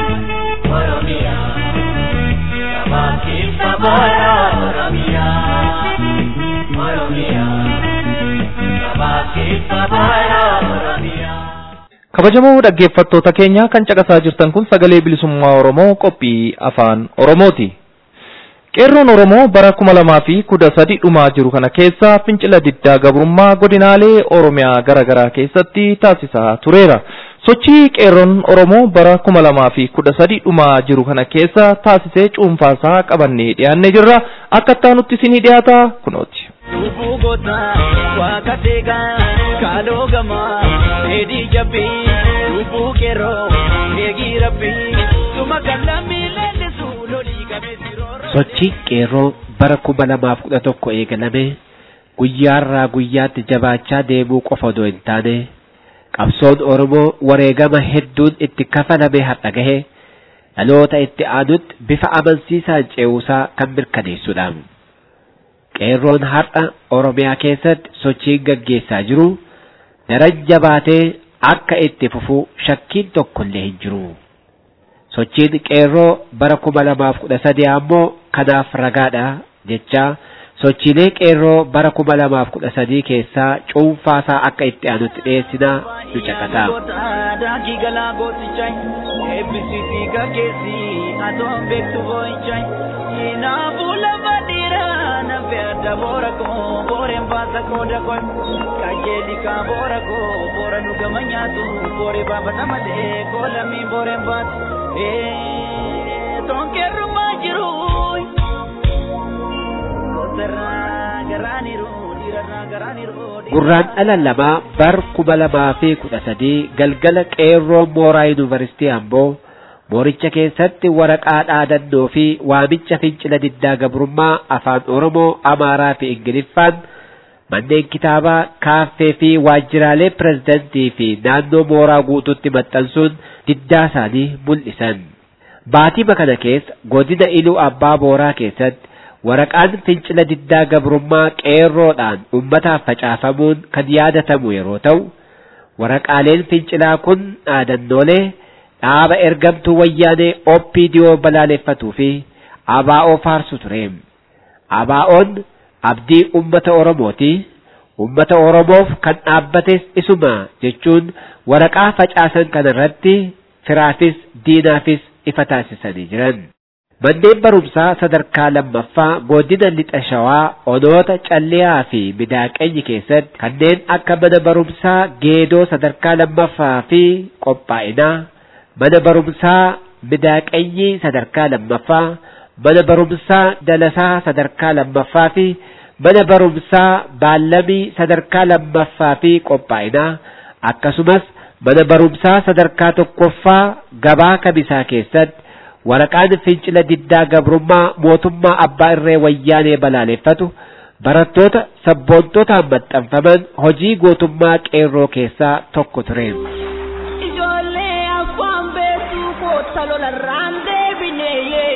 Oromia, Oromia, kabajamoo dhaggeeffattoota keenya kan caqasaa jirtan kun sagalee bilisummaa Oromoo qophii afaan Oromooti. Qeerroon Oromoo bara kuma lamaa fi kudha sadi dhumaa jiru kana keessa fincila diddaa gabrummaa godinaalee Oromiyaa garaagaraa keessatti taasisaa tureera. Sochii qeerroon Oromoo bara kuma lamaa fi kudha sadi dhumaa jiru kana keessa taasisee cuunfaasaa qabannee dhiyaannee jirra. Akka taanutti isinii dhiyaata kunooti. Lubbuu gootaa waaqa teegaa kaaloo gamaa dheedhii jabbii lubbuu qeerroo eegii rabbii suma kan lammii leellisuu lolii qabeessi rooroo. Sochii qeerroo bara kuma lamaaf kudha tokko eegalame guyyaarraa guyyaatti jabaachaa deemuu qofa odoo hin taane qabsoon Oromoo wareegama hedduun itti kafalame har'a gahe dhaloota itti aanutti bifa amansiisaan ce'uusaa kan mirkaneessudha. Qeerroon har'a Oromiyaa keessatti sochiin gaggeessaa jiru daran jabaatee akka itti fufu shakkiin tokkollee hin jiru. Sochiin qeerroo bara kuma lamaaf kudha sadii ammoo kanaaf ragaadha jecha sochiilee qeerroo bara kuma lamaaf kudha sadii keessaa cuunfaasaa akka itti aanutti dhiyeessinaa nu caqasaa. Daakii galaa gootichaa eebbisiitii gaggeessii atoon beektu boo'ichaa inaafuu lafa dhiiraa nafe adda boora koo booreen baasa kooda koo kajeeli kaa boora koo boora nu gama nyaatu boore baafata malee koolamii booreen baatu tonkeerrumaa jiru gootarraa garaaniru dhiirarraa garaaniru. Gurraan dhala lamaa bar kuma lamaa fi kudha sadii galgala qeerroo mooraa yuunivarsiitii Amboo mooricha keessatti waraqaa dhaadannoo fi waamicha fincila diddaa gabrummaa afaan Oromoo, Amaaraa fi Ingiliffaan manneen kitaabaa, kaaffee fi waajjiraalee pirezidantii fi naannoo mooraa guutuutti maxxansuun diddaa isaanii mul'isan. Baatima kana keessa godina Iluu Abbaa Booraa keessatti waraqaan fincila diddaa gabrummaa qeerroodhaan ummataaf facaafamuun kan yaadatamu yeroo ta'u, waraqaaleen fincilaa kun dhaadannoolee dhaaba ergamtuu wayyaanee O P D O balaaleffatuu fi A B O faarsu ture. A B O'n abdii ummata Oromooti. Ummata Oromoof kan dhaabbates isuma jechuun waraqaa facaasan kanarratti firaafis diinaafis ifa taasisanii jiran. Manneen barumsaa sadarkaa lammaffaa godina lixa shawaa onoota calliyaa fi midaaqenyi keessatti kanneen akka mana barumsaa geedoo sadarkaa lammaffaa fi qophaa'inaa, mana barumsaa midaaqenyi sadarkaa lammaffaa, mana barumsaa dalasaa sadarkaa lammaffaa fi mana barumsaa baallamii sadarkaa lammaffaa fi qophaa'inaa akkasumas mana barumsaa sadarkaa tokkoffaa gabaa kamisaa keessatti waraqaan fincila diddaa gabrummaa mootummaa abbaa irree wayyaanee balaaleffatu barattoota sabboontotaan maxxanfaman hojii gootummaa qeerroo keessaa tokko ture. Ijoollee afaan beektuu koota lolarraan deebine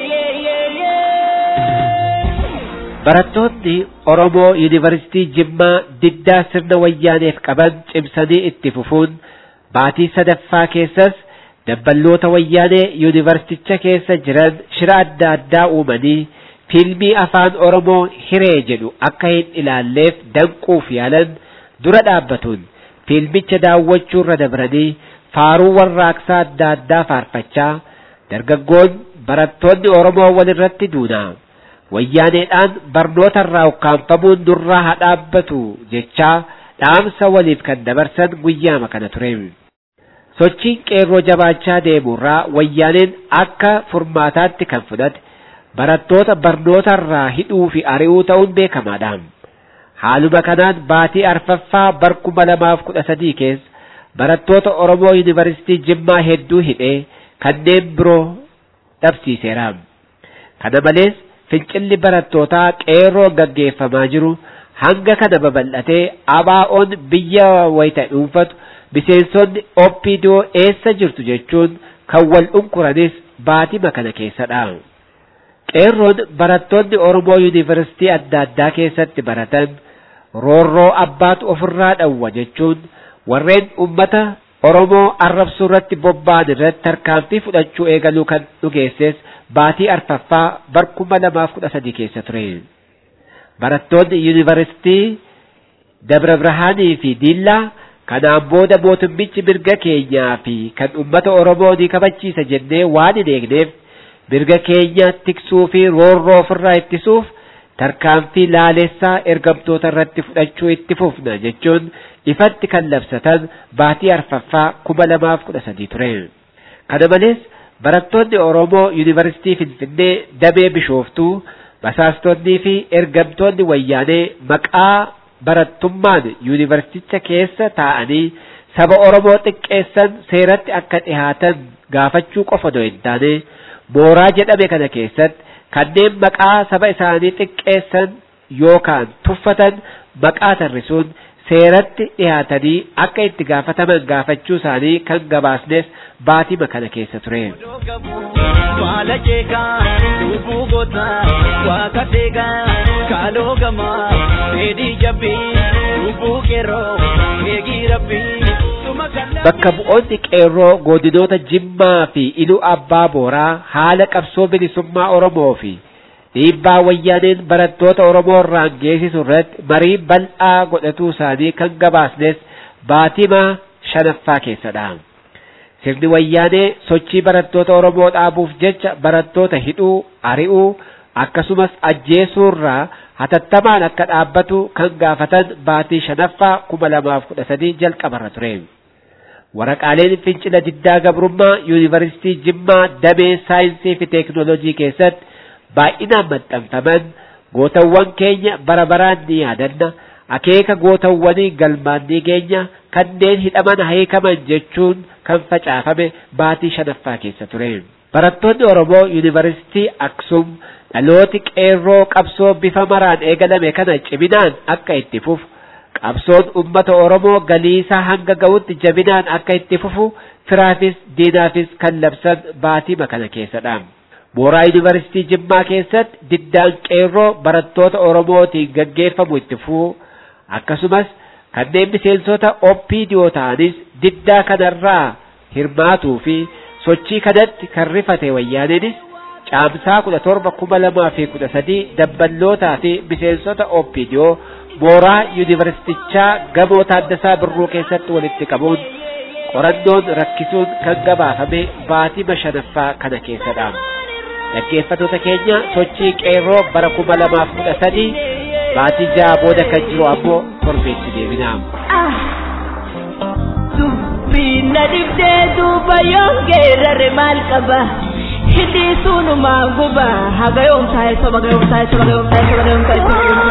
barattoonni Oromoo Yuunivarsiitii Jimmaa diddaa sirna wayyaaneef qaban cimsanii itti fufuun baatii sadaffaa keessas dabballoota wayyaanee yuunivarsiiticha keessa jiran shira adda addaa uumanii fiilmii afaan Oromoo hiree jedhu akka hin ilaalleef danquuf yaalan dura dhaabbatuun fiilmicha daawwachuurra dabranii faaruu warraaqsaa adda addaa faarfachaa dargaggoon barattoonni Oromoo walirratti duunaa wayyaaneedhaan barnoota irraa ukkaanfamuun durraa haa dhaabbatu jechaa dhaamsa waliif kan dabarsan guyyaama kana ture. Sochiin qeerroo jabaachaa deemurraa wayyaaneen akka furmaataatti kan fudhate barattoota barnoota irraa hidhuu fi ari'uu ta'uun beekamaadha. Haaluma kanaan baatii arfaffaa bar kuma lamaaf kudha sadii keessa barattoota Oromoo Yuunivarsiitii Jimmaa hedduu hidhee kanneen biroo dhabsiiseera. Kana malees fincilli barattootaa qeerroon gaggeeffamaa jiru hanga kana babal'atee A B O'n biyya wayita dhuunfatu miseensonni O P D O eessa jirtu jechuun kan wal dhunkuranis baatima kana keessadha. Qeerroon barattoonni Oromoo Yuunivarsiitii adda addaa keessatti baratan roorroo abbaatu ofirraa dhawwa jechuun warreen ummata Oromoo arrabsuu irratti bobba'an irratti tarkaanfii fudhachuu eegaluu kan dhugeesses baatii arfaffaa bar kuma lamaaf kudha sadii keessa ture. barattoonni yuunivarsiitii Dabra Birhaanii fi Diillaa kanaan booda mootummichi mirga keenyaa fi kan ummata Oromoo ni kabachiisa jennee waan hin eegneef mirga keenya tiksuu fi roorroo ofirraa ittisuuf tarkaanfii laalessaa ergamtoota irratti fudhachuu itti fufna jechuun ifatti kan labsatan baatii arfaffaa kuma lamaaf kudha sadii ture. Kana malees barattoonni Oromoo yuunivarsiitii Finfinnee damee Bishooftuu basaastonnii fi ergamtoonni wayyaanee maqaa barattummaan yuunivarsiiticha keessa taa'anii saba Oromoo xiqqeessan seeratti akka dhihaatan gaafachuu qofa osoo hin taane mooraa jedhame kana keessatti kanneen maqaa saba isaanii xiqqeessan yookaan tuffatan maqaa tarrisuun seeratti dhihaatanii akka itti gaafataman gaafachuu isaanii kan gabaasnes baatima kana keessa ture. Wala jeka dubu gota waka dega kalo gama bedi jabi dubu kero egi rabbi. Bakka bu'oonni qeerroo godinoota Jimmaa fi Iluu Abbaa Booraa haala qabsoo bilisummaa Oromoo fi dhiibbaa wayyaaneen barattoota Oromoo irraan geessisu irratti marii bal'aa godhatuu isaanii kan gabaasnes baatima shanaffaa keessadha. Sirni wayyaanee sochii barattoota Oromoo dhaabuuf jecha barattoota hidhuu, ari'uu akkasumas ajjeesuurraa hatattamaan akka dhaabbatu kan gaafatan baatii shanaffaa kuma lamaaf kudha sadii jalqabarra ture. Waraqaaleen fincila diddaa gabrummaa yuunivarsiitii Jimmaa damee saayinsii fi teekinooloojii keessatti baay'inaan maxxanfaman gootawwan keenya bara baraan ni yaadanna, akeeka gootawwanii galmaan ni geenya, kanneen hidhaman hiikaman jechuun kan facaafame baatii shanaffaa keessa ture. Barattoonni Oromoo yuunivarsiitii Aksum dhalooti qeerroo qabsoo bifa maraan eegalame kana ciminaan akka itti fufu, qabsoon ummata Oromoo galiisaa hanga ga'utti jabinaan akka itti fufu firaafis diinaafis kan labsan baatima kana keessadha. Mooraa yuunivarsiitii Jimmaa keessatti diddaan qeerroo barattoota Oromootiin gaggeeffamu itti fufu akkasumas kanneen miseensota O P D O ta'anis diddaa kanarraa hirmaatuu fi sochii kanatti kan rifate wayyaaneenis caamsaa kudha torba kuma lamaa fi kudha sadii dabballootaa fi miseensota O P D O mooraa yuunivarsiitichaa gamoo Taaddasaa Birruu keessatti walitti qabuun qorannoon rakkisuun kan gabaafame baatima shanaffaa kana keessadha. Dhaggeeffattoota keenya sochii qeerroo bara kuma lamaaf kudha sadii baatii ja'a booda kan jiru ammoo torbeetti deebina. Dubbiina dibdee duuba yoon geerrare maal qaba hidhii sunumaa guba haga yoom taa'e soba ga yoom taa'e soba ga yoom taa'e soba ga yoom taa'e soba ga yoom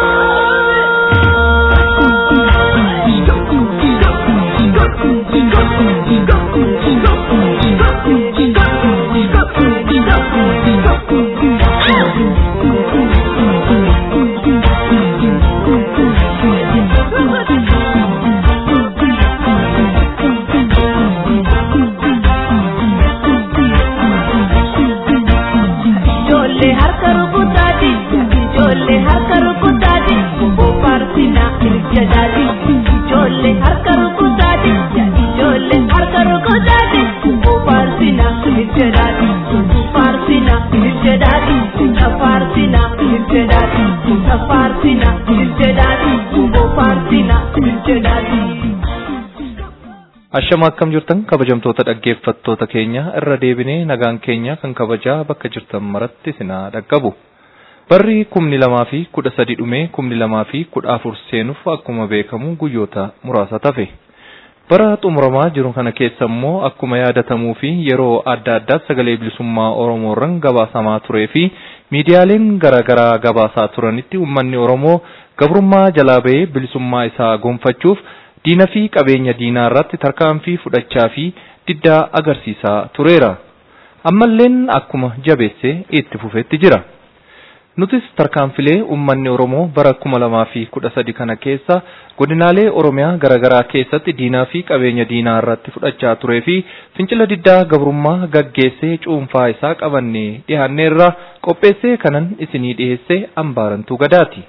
Ashama akkam jirtan kabajamtoota dhaggeeffattoota keenya irra deebinee nagaan keenya kan kabajaa bakka jirtan maratti sinaa dhaqqabu. Barri kumni lamaa fi kudha sadi dhumee kumni lamaa fi kudha afur seenuuf akkuma beekamu guyyoota muraasa tafe. Bara xumuramaa jiru kana keessa immoo akkuma yaadatamuu fi yeroo adda addaa sagalee bilisummaa Oromoo irraan gabaasamaa turee fi miidiyaaleen garaagaraa gabaasaa turanitti uummanni Oromoo gabrummaa jalaa ba'ee bilisummaa isaa gonfachuuf diina fi qabeenya diinaa irratti tarkaanfii fudhachaa fi diddaa agarsiisaa tureera. Ammalleen akkuma jabeessee itti fufetti jira. Nutis tarkaanfilee uummanni Oromoo bara kuma lamaa fi kudha sadi kana keessa godinaalee Oromiyaa garaagaraa keessatti diinaa fi qabeenya diinaa irratti fudhachaa turee fi fincila diddaa gabrummaa gaggeessee cuunfaa isaa qabannee dhiyaanneerra qopheessee kanan isinii dhiyeessee ambaarantuu gadaati.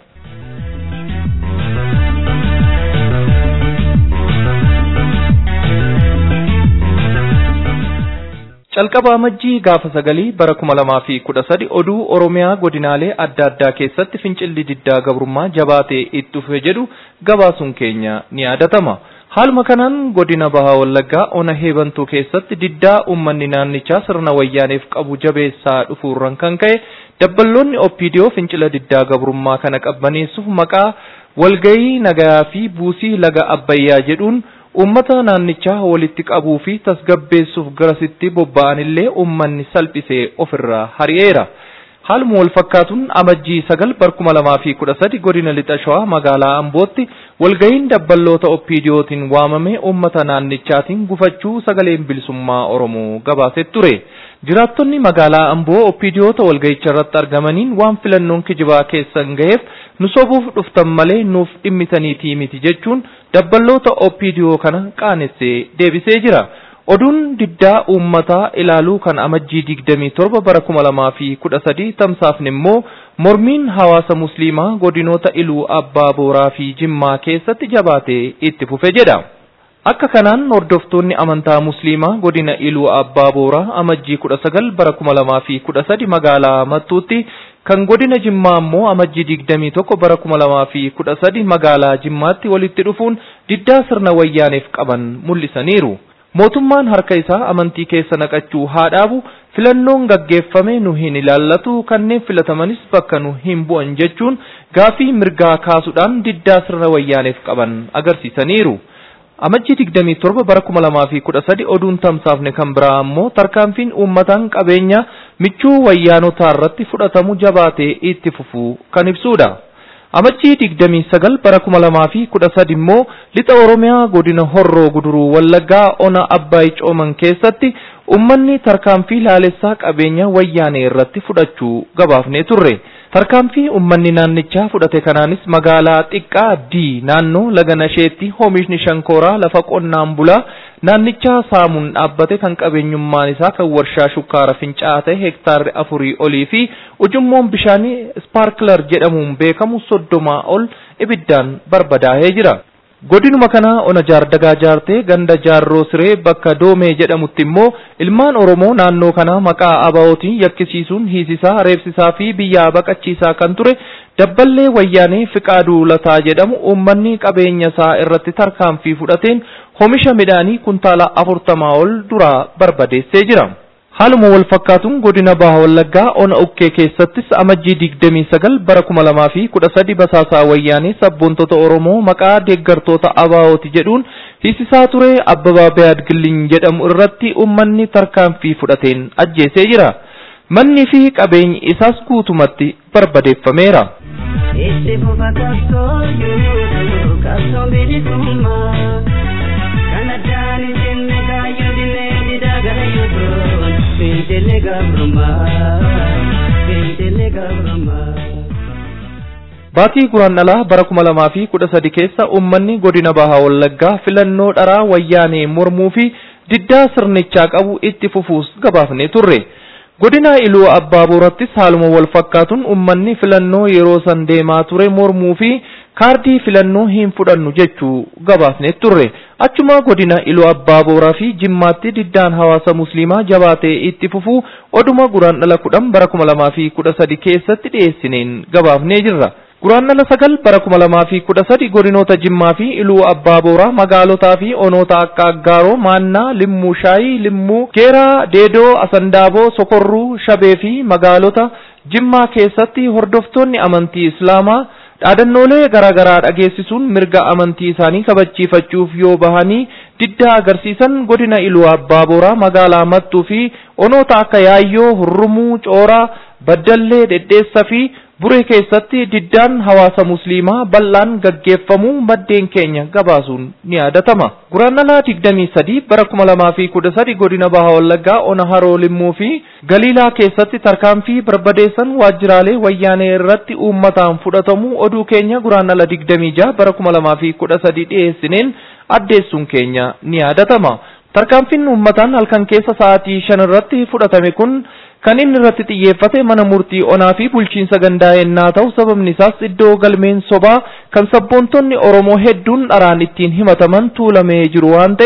Calqaba amajjii gaafa sagalii bara kuma lamaa fi kudha sadi oduu Oromiyaa godinaalee adda addaa keessatti fincilli diddaa gabrummaa jabaatee itti dhufe jedhu gabaasuun keenya ni yaadatama. Haaluma kanaan godina Bahaa Wallaggaa ona heebantuu keessatti diddaa uummanni naannichaa sirna wayyaaneef qabu jabeessaa dhufuurran kan ka'e dabballoonni Oppiidiyoo fincila diddaa gabrummaa kana qabbaneessuuf maqaa walgayii nagayaa fi buusii laga Abbayyaa jedhuun ummata naannichaa walitti qabuu fi tasgabbeessuuf garasitti bobba'anillee ummanni salphisee ofirraa hari'eera. Haaluma wal fakkaatuun amajjii sagal bara kuma lamaa fi kudha sadi godina lixa shawaa magaalaa Ambootti walgayiin dabballoota Oppiidiyootiin waamame ummata naannichaatiin gufachuu sagaleen bilisummaa Oromoo gabaasee ture. Jiraattonni magaalaa Amboo Oppiidiyoota walgayicha irratti argamaniin waan filannoon kijibaa keessan gaheef nu sobuuf dhuftan malee nuuf dhimmitaniitii miti jechuun dabballoota Oppiidiyoo kana qaanessee deebisee jira. Oduun diddaa uummataa ilaaluu kan amajjii digdamii torba bara kuma lamaa fi kudha sadi tamsaafne immoo mormiin hawaasa musliimaa godinoota Iluu Abbaa Booraa fi Jimmaa keessatti jabaatee itti fufe jedha. Akka kanaan hordoftoonni amantaa musliimaa godina Iluu Abbaa Booraa amajjii kudha sagal bara kuma lamaa fi kudha sadi magaalaa Mattuutti kan godina Jimmaa immoo amajjii digdamii tokko bara kuma lamaa fi kudha sadi magaalaa Jimmaatti walitti dhufuun diddaa sirna wayyaaneef qaban mul'isaniiru. Mootummaan harka isaa amantii keessa naqachuu haa dhaabu, filannoon gaggeeffame nu hin ilaallatu, kanneen filatamanis bakka nu hin bu'an jechuun gaafii mirgaa kaasuudhaan diddaa sirna wayyaaneef qaban agarsiisaniiru. Amajjii digdamii torba bara kuma lamaa fi kudha sadi oduun tamsaafne kan biraa ammoo tarkaanfiin uummataan qabeenya michuu wayyaanotaa irratti fudhatamu jabaatee itti fufuu kan ibsudha. Amajjii digdamii sagal bara kuma lamaa fi kudha sadi immoo lixa Oromiyaa godina Horroo Guduruu Wallaggaa ona Abbaay Cooman keessatti ummanni tarkaanfii laalessaa qabeenya wayyaanee irratti fudhachuu gabaafnee turre. Tarkaanfii ummanni naannichaa fudhate kanaanis magaalaa xiqqaa D naannoo laga Nasheetti oomishni shankooraa lafa qonnaan bulaa naannichaa saamuun dhaabbate kan qabeenyummaan isaa kan warshaa shukkaara fincaa'aa hektaarri afurii olii fi ujummoon bishaanii sparkler jedhamuun beekamu soddomaa ol ibiddaan barbadaa'ee jira. Godinuma kana ona jaardagaa jaartee ganda jaarroo siree bakka doomee jedhamutti immoo ilmaan Oromoo naannoo kana maqaa abaa'ootiin yakkisiisuun hiisisaa reebsisaa fi biyyaa baqachiisaa kan ture dabballee wayyaanee Fiqaaduu Lataa jedhamu uummanni qabeenya isaa irratti tarkaanfii fudhateen oomisha midhaanii kuntaala afurtamaa ol duraa barbadeessee jira. Haaluma wal fakkaatuun godina Bahaa Wallaggaa ona Ukkee keessattis amajjii digdamii sagal bara kuma lamaa fi kudha sadi basaasaa wayyaanee sabboontota Oromoo maqaa deeggartoota abaa'ooti jedhuun hiisisaa ture Abbabaa Bayaad Gilliin jedhamu irratti uummanni tarkaanfii fudhateen ajjeesee jira. Manni fi qabeenyi isaas guutumatti barbadeeffameera. Baatii guraandhalaa bara kuma lamaa fi kudha sadi keessa uummanni godina Bahaa Wallaggaa filannoo dharaa wayyaanee mormuu fi diddaa sirnichaa qabu itti fufuus gabaafnee turre. Godina Iluu Abbaa Boorattis haaluma wal fakkaatuun uummanni filannoo yeroo san deemaa ture mormuu fi kaardii filannoo hin fudhannu jechuu gabaafnee turre. Achuma godina Iluu Abbaa Booraa fi Jimmaatti diddaan hawaasa musliimaa jabaatee itti fufuu oduma guraandhala kudhan bara kuma lamaa fi kudha sadi keessatti dhiyeessineen gabaafnee jirra. Guraandhala sagal bara kuma lamaa fi kudha sadi godinoota Jimmaa fi Iluu Abbaa Booraa magaalotaa fi onoota akka Aggaaroo, Maannaa, Limmuu Shaayii, Limmuu, Geeraa, Deedoo, Asandaaboo, Sokorruu, Shabee fi magaalota Jimmaa keessatti hordoftoonni amantii Islaamaa dhaadannoolee garaagaraa dhageessisuun mirga amantii isaanii kabachiifachuuf yoo bahanii diddaa agarsiisan godina Iluu Abbaa Booraa magaalaa Mattuu fi onoota akka Yaayyoo, Hurrumuu, Cooraa, Baddallee, Dhedheessa fi Buree keessatti diddaan hawaasa musliimaa bal'aan gaggeeffamuu maddeen keenya gabaasuun ni yaadatama. Guraandhala digdamii sadi bara kuma lamaa fi kudha sadi godina Bahaa Wallaggaa ona Haroo Limmuu fi Galiilaa keessatti tarkaanfii barbadeessan waajjiraalee wayyaanee irratti uummataan fudhatamuu oduu keenya guraandhala digdamii jaha bara kuma lamaa fi kudha sadi dhiyeessineen addeessuun keenya ni yaadatama. Tarkaanfiin uummataan halkan keessa sa'aatii shan irratti fudhatame kun kan inni irratti xiyyeeffate mana murtii onaa fi bulchiinsa gandaa ennaa ta'u sababni isaas iddoo galmeen sobaa kan sabboontonni Oromoo hedduun dharaan ittiin himataman tuulamee jiru waan ta'eef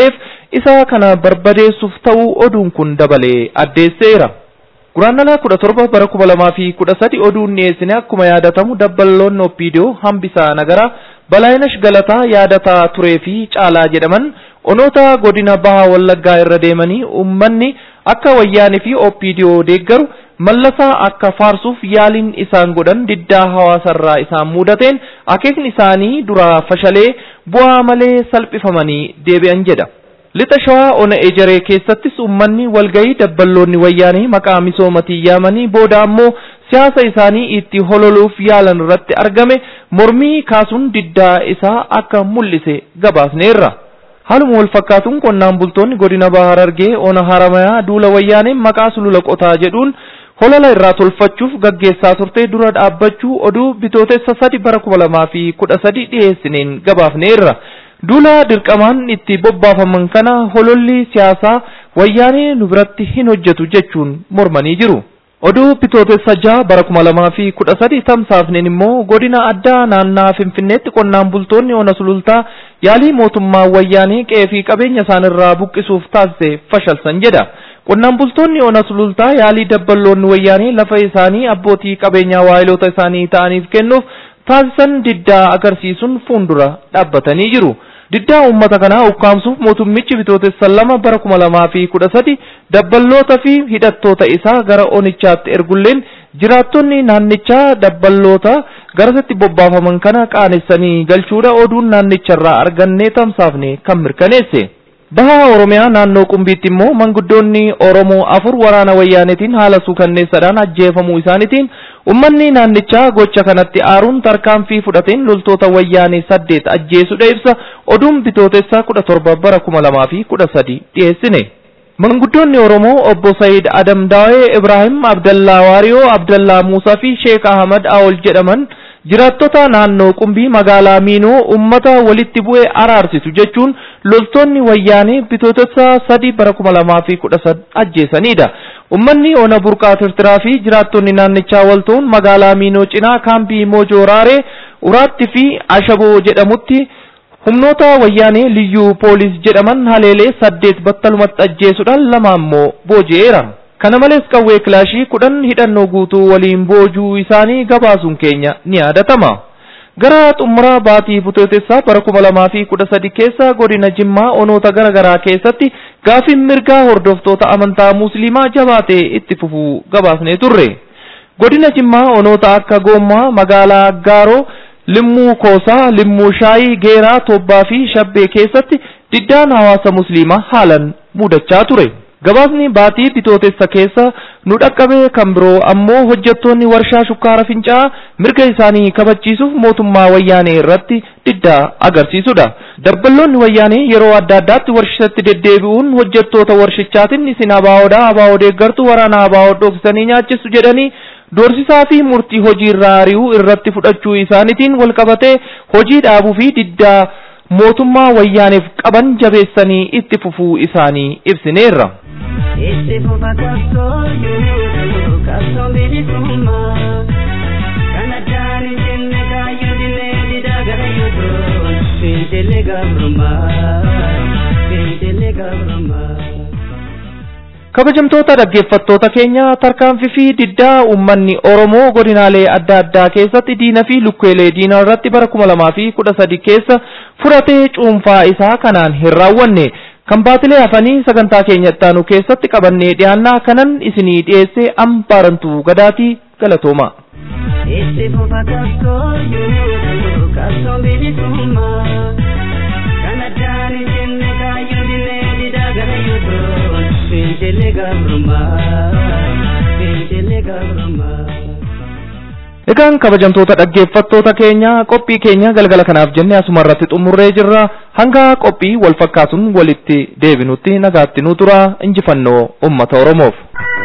isa kana barbadeessuuf ta'uu oduun kun dabalee addeesseera. Guraandhala kudha torba bara kuma lamaa fi kudha sadi oduun dhiyeessine akkuma yaadatamu dabballoonni Oppiidiyoo Hambisaa Nagaraa Balaayinesh Galataa yaadataa turee fi Caalaa jedhaman onoota godina Bahaa Wallaggaa irra deemanii uummanni akka wayyaanii fi Oppiidiyoo deeggaru mallasaa akka faarsuuf yaaliin isaan godhan diddaa hawaasarraa isaan mudateen akeekni isaanii dura fashalee bu'aa malee salphifamanii deebi'an jedha. Lixa Shawaa Ona Ejeree keessattis uummanni walgahii dabballoonni wayyaanii maqaa misoomatii yaamanii booda ammoo siyaasa isaanii itti hololuuf yaalan irratti argame mormii kaasuun diddaa isaa akka mul'ise gabaasneerra. Haaluma wal fakkaatuun qonnaan bultoonni godina Bahaa Harargee Ona Haramayaa duula wayyaaneen maqaa sulula qotaa jedhuun holala irraa tolfachuuf gaggeessaa turte dura dhaabbachuu oduu bitootessa sadi bara kuma lamaa fi kudha sadi dhiyeessineen gabaafneerra. Duula dirqamaan itti bobbaafaman kana hololli siyaasaa wayyaanee nu biratti hin hojjetu jechuun mormanii jiru. Oduu bitootessa jaha bara kuma lamaa fi kudha sadi tamsaafneen immoo godina addaa naannaa Finfinneetti qonnaan bultoonni Ona Sulultaa yaalii mootummaa wayyaanee qe'ee fi qabeenya isaanirraa buqqisuuf taasise fashalsan jedha. Qonnaan bultoonni Ona Sulultaa yaalii dabballoonni wayyaanee lafa isaanii abbootii qabeenyaa waayilota isaanii ta'aniif kennuuf taasisan diddaa agarsiisuun fuuldura dhaabbatanii jiru. Diddaa uummata kanaa ukkaamsuuf mootummichi bitootessa lama bara kuma lamaa fi kudha sadi dabballoota fi hidhattoota isaa gara onichaatti ergulleen jiraattonni naannichaa dabballoota garasitti bobbaafaman kana qaanessanii galchuudha oduun naannicharraa argannee tamsaafne kan mirkaneesse. Bahaa Oromiyaa naannoo Qumbiitti immoo manguddoonni Oromoo afur waraana wayyaaneetiin haala suukanneessaadhaan ajjeefamuu isaaniitiin ummanni naannichaa gocha kanatti aaruun tarkaanfii fudhateen loltoota wayyaanee saddeet ajjeesudha ibsa oduun bitootessa kudha torba bara kuma lamaa fi kudha sadi dhiyeessine. Manguddoonni Oromoo obbo Sayyid Adam Daawee Ibrahim Abdallaa Waariyoo Abdallaa Muusaa fi Sheek Ahmad Awol jedhaman jiraattota naannoo Qumbii magaalaa Miinoo ummata walitti bu'ee araarsitu jechuun loltoonni wayyaanee bitootessa sadi bara kuma lamaa fi kudha sadi ajjeesanidha. Ummanni Ona Burqaa Tirtiraa fi jiraattonni naannichaa waltoon magaalaa Miinoo cinaa kaambii Moojoraaree Uraatti fi Ashaboo jedhamutti humnoota wayyaanee liyyuu poolis jedhaman haleelee saddeet battalumatti ajjeesuudhaan lama ammoo booji'eera. Kana malees qawwee kilaashii kudhan hidhannoo guutuu waliin boojuu isaanii gabaasuun keenya ni yaadatama. Gara xumuraa baatii bitootessaa bara kuma lamaa fi kudha sadi keessa godina Jimmaa onoota garaagaraa keessatti gaafiin mirgaa hordoftoota amantaa musliimaa jabaatee itti fufuu gabaasnee turre. Godina Jimmaa onoota akka Goommaa, magaalaa Aggaaroo, Limmuu Koosaa, Limmuu Shaayii, Geeraa, Tobbaa fi Shabbee keessatti diddaan hawaasa musliimaa haalan mudachaa ture. Gabaasni baatii bitootessa keessa nu dhaqqabee kan biroo ammoo hojjettoonni warshaa shukkaara fincaa'aa mirga isaanii kabachiisuuf mootummaa wayyaanee irratti diddaa agarsiisudha. Dabballoonni wayyaanee yeroo adda addaatti warshatti deddeebi'uun hojjettoota warshichaatiin isin abaa'oodhaa abaa'oo deeggartu waraana abaa'oo dhoksanii nyaachisu jedhanii doorsisaa fi murtii hojiirraa ari'uu irratti fudhachuu isaaniitiin walqabatee hojii dhaabuu fi diddaa mootummaa wayyaaneef qaban jabeessanii itti fufuu isaanii ibsineerra. Este fufa kastoyu, kaston bilisuma. Kanadani jenne kayu dine didagara yudo. Fintele gabruma, fintele gabruma. Kabajamtoota dhaggeeffattoota keenya tarkaanfii fi diddaa uummanni Oromoo godinaalee adda addaa keessatti diina fi lukkeelee diinaa irratti bara kuma lamaa fi kudha sadi keessa fudhatee cuunfaa isaa kanaan hin raawwanne. Kan baatilee hafanii sagantaa keenya ittaanu keessatti qabannee dhiyaannaa kanan isinii dhiyeesse ambaarantuu gadaatii galatooma. Este fufa kastoyu, kaston bilisuma. Kanadani jenne kayu dine didagara yudo. Fintele gabruma, fintele gabruma. Egaan kabajamtoota dhaggeeffattoota keenya qophii keenya galgala kanaaf jenne asuma irratti xumurree jirra. Hanga qophii wal fakkaatuun walitti deebinutti nagaatti nu tura. Injifannoo uummata Oromoof.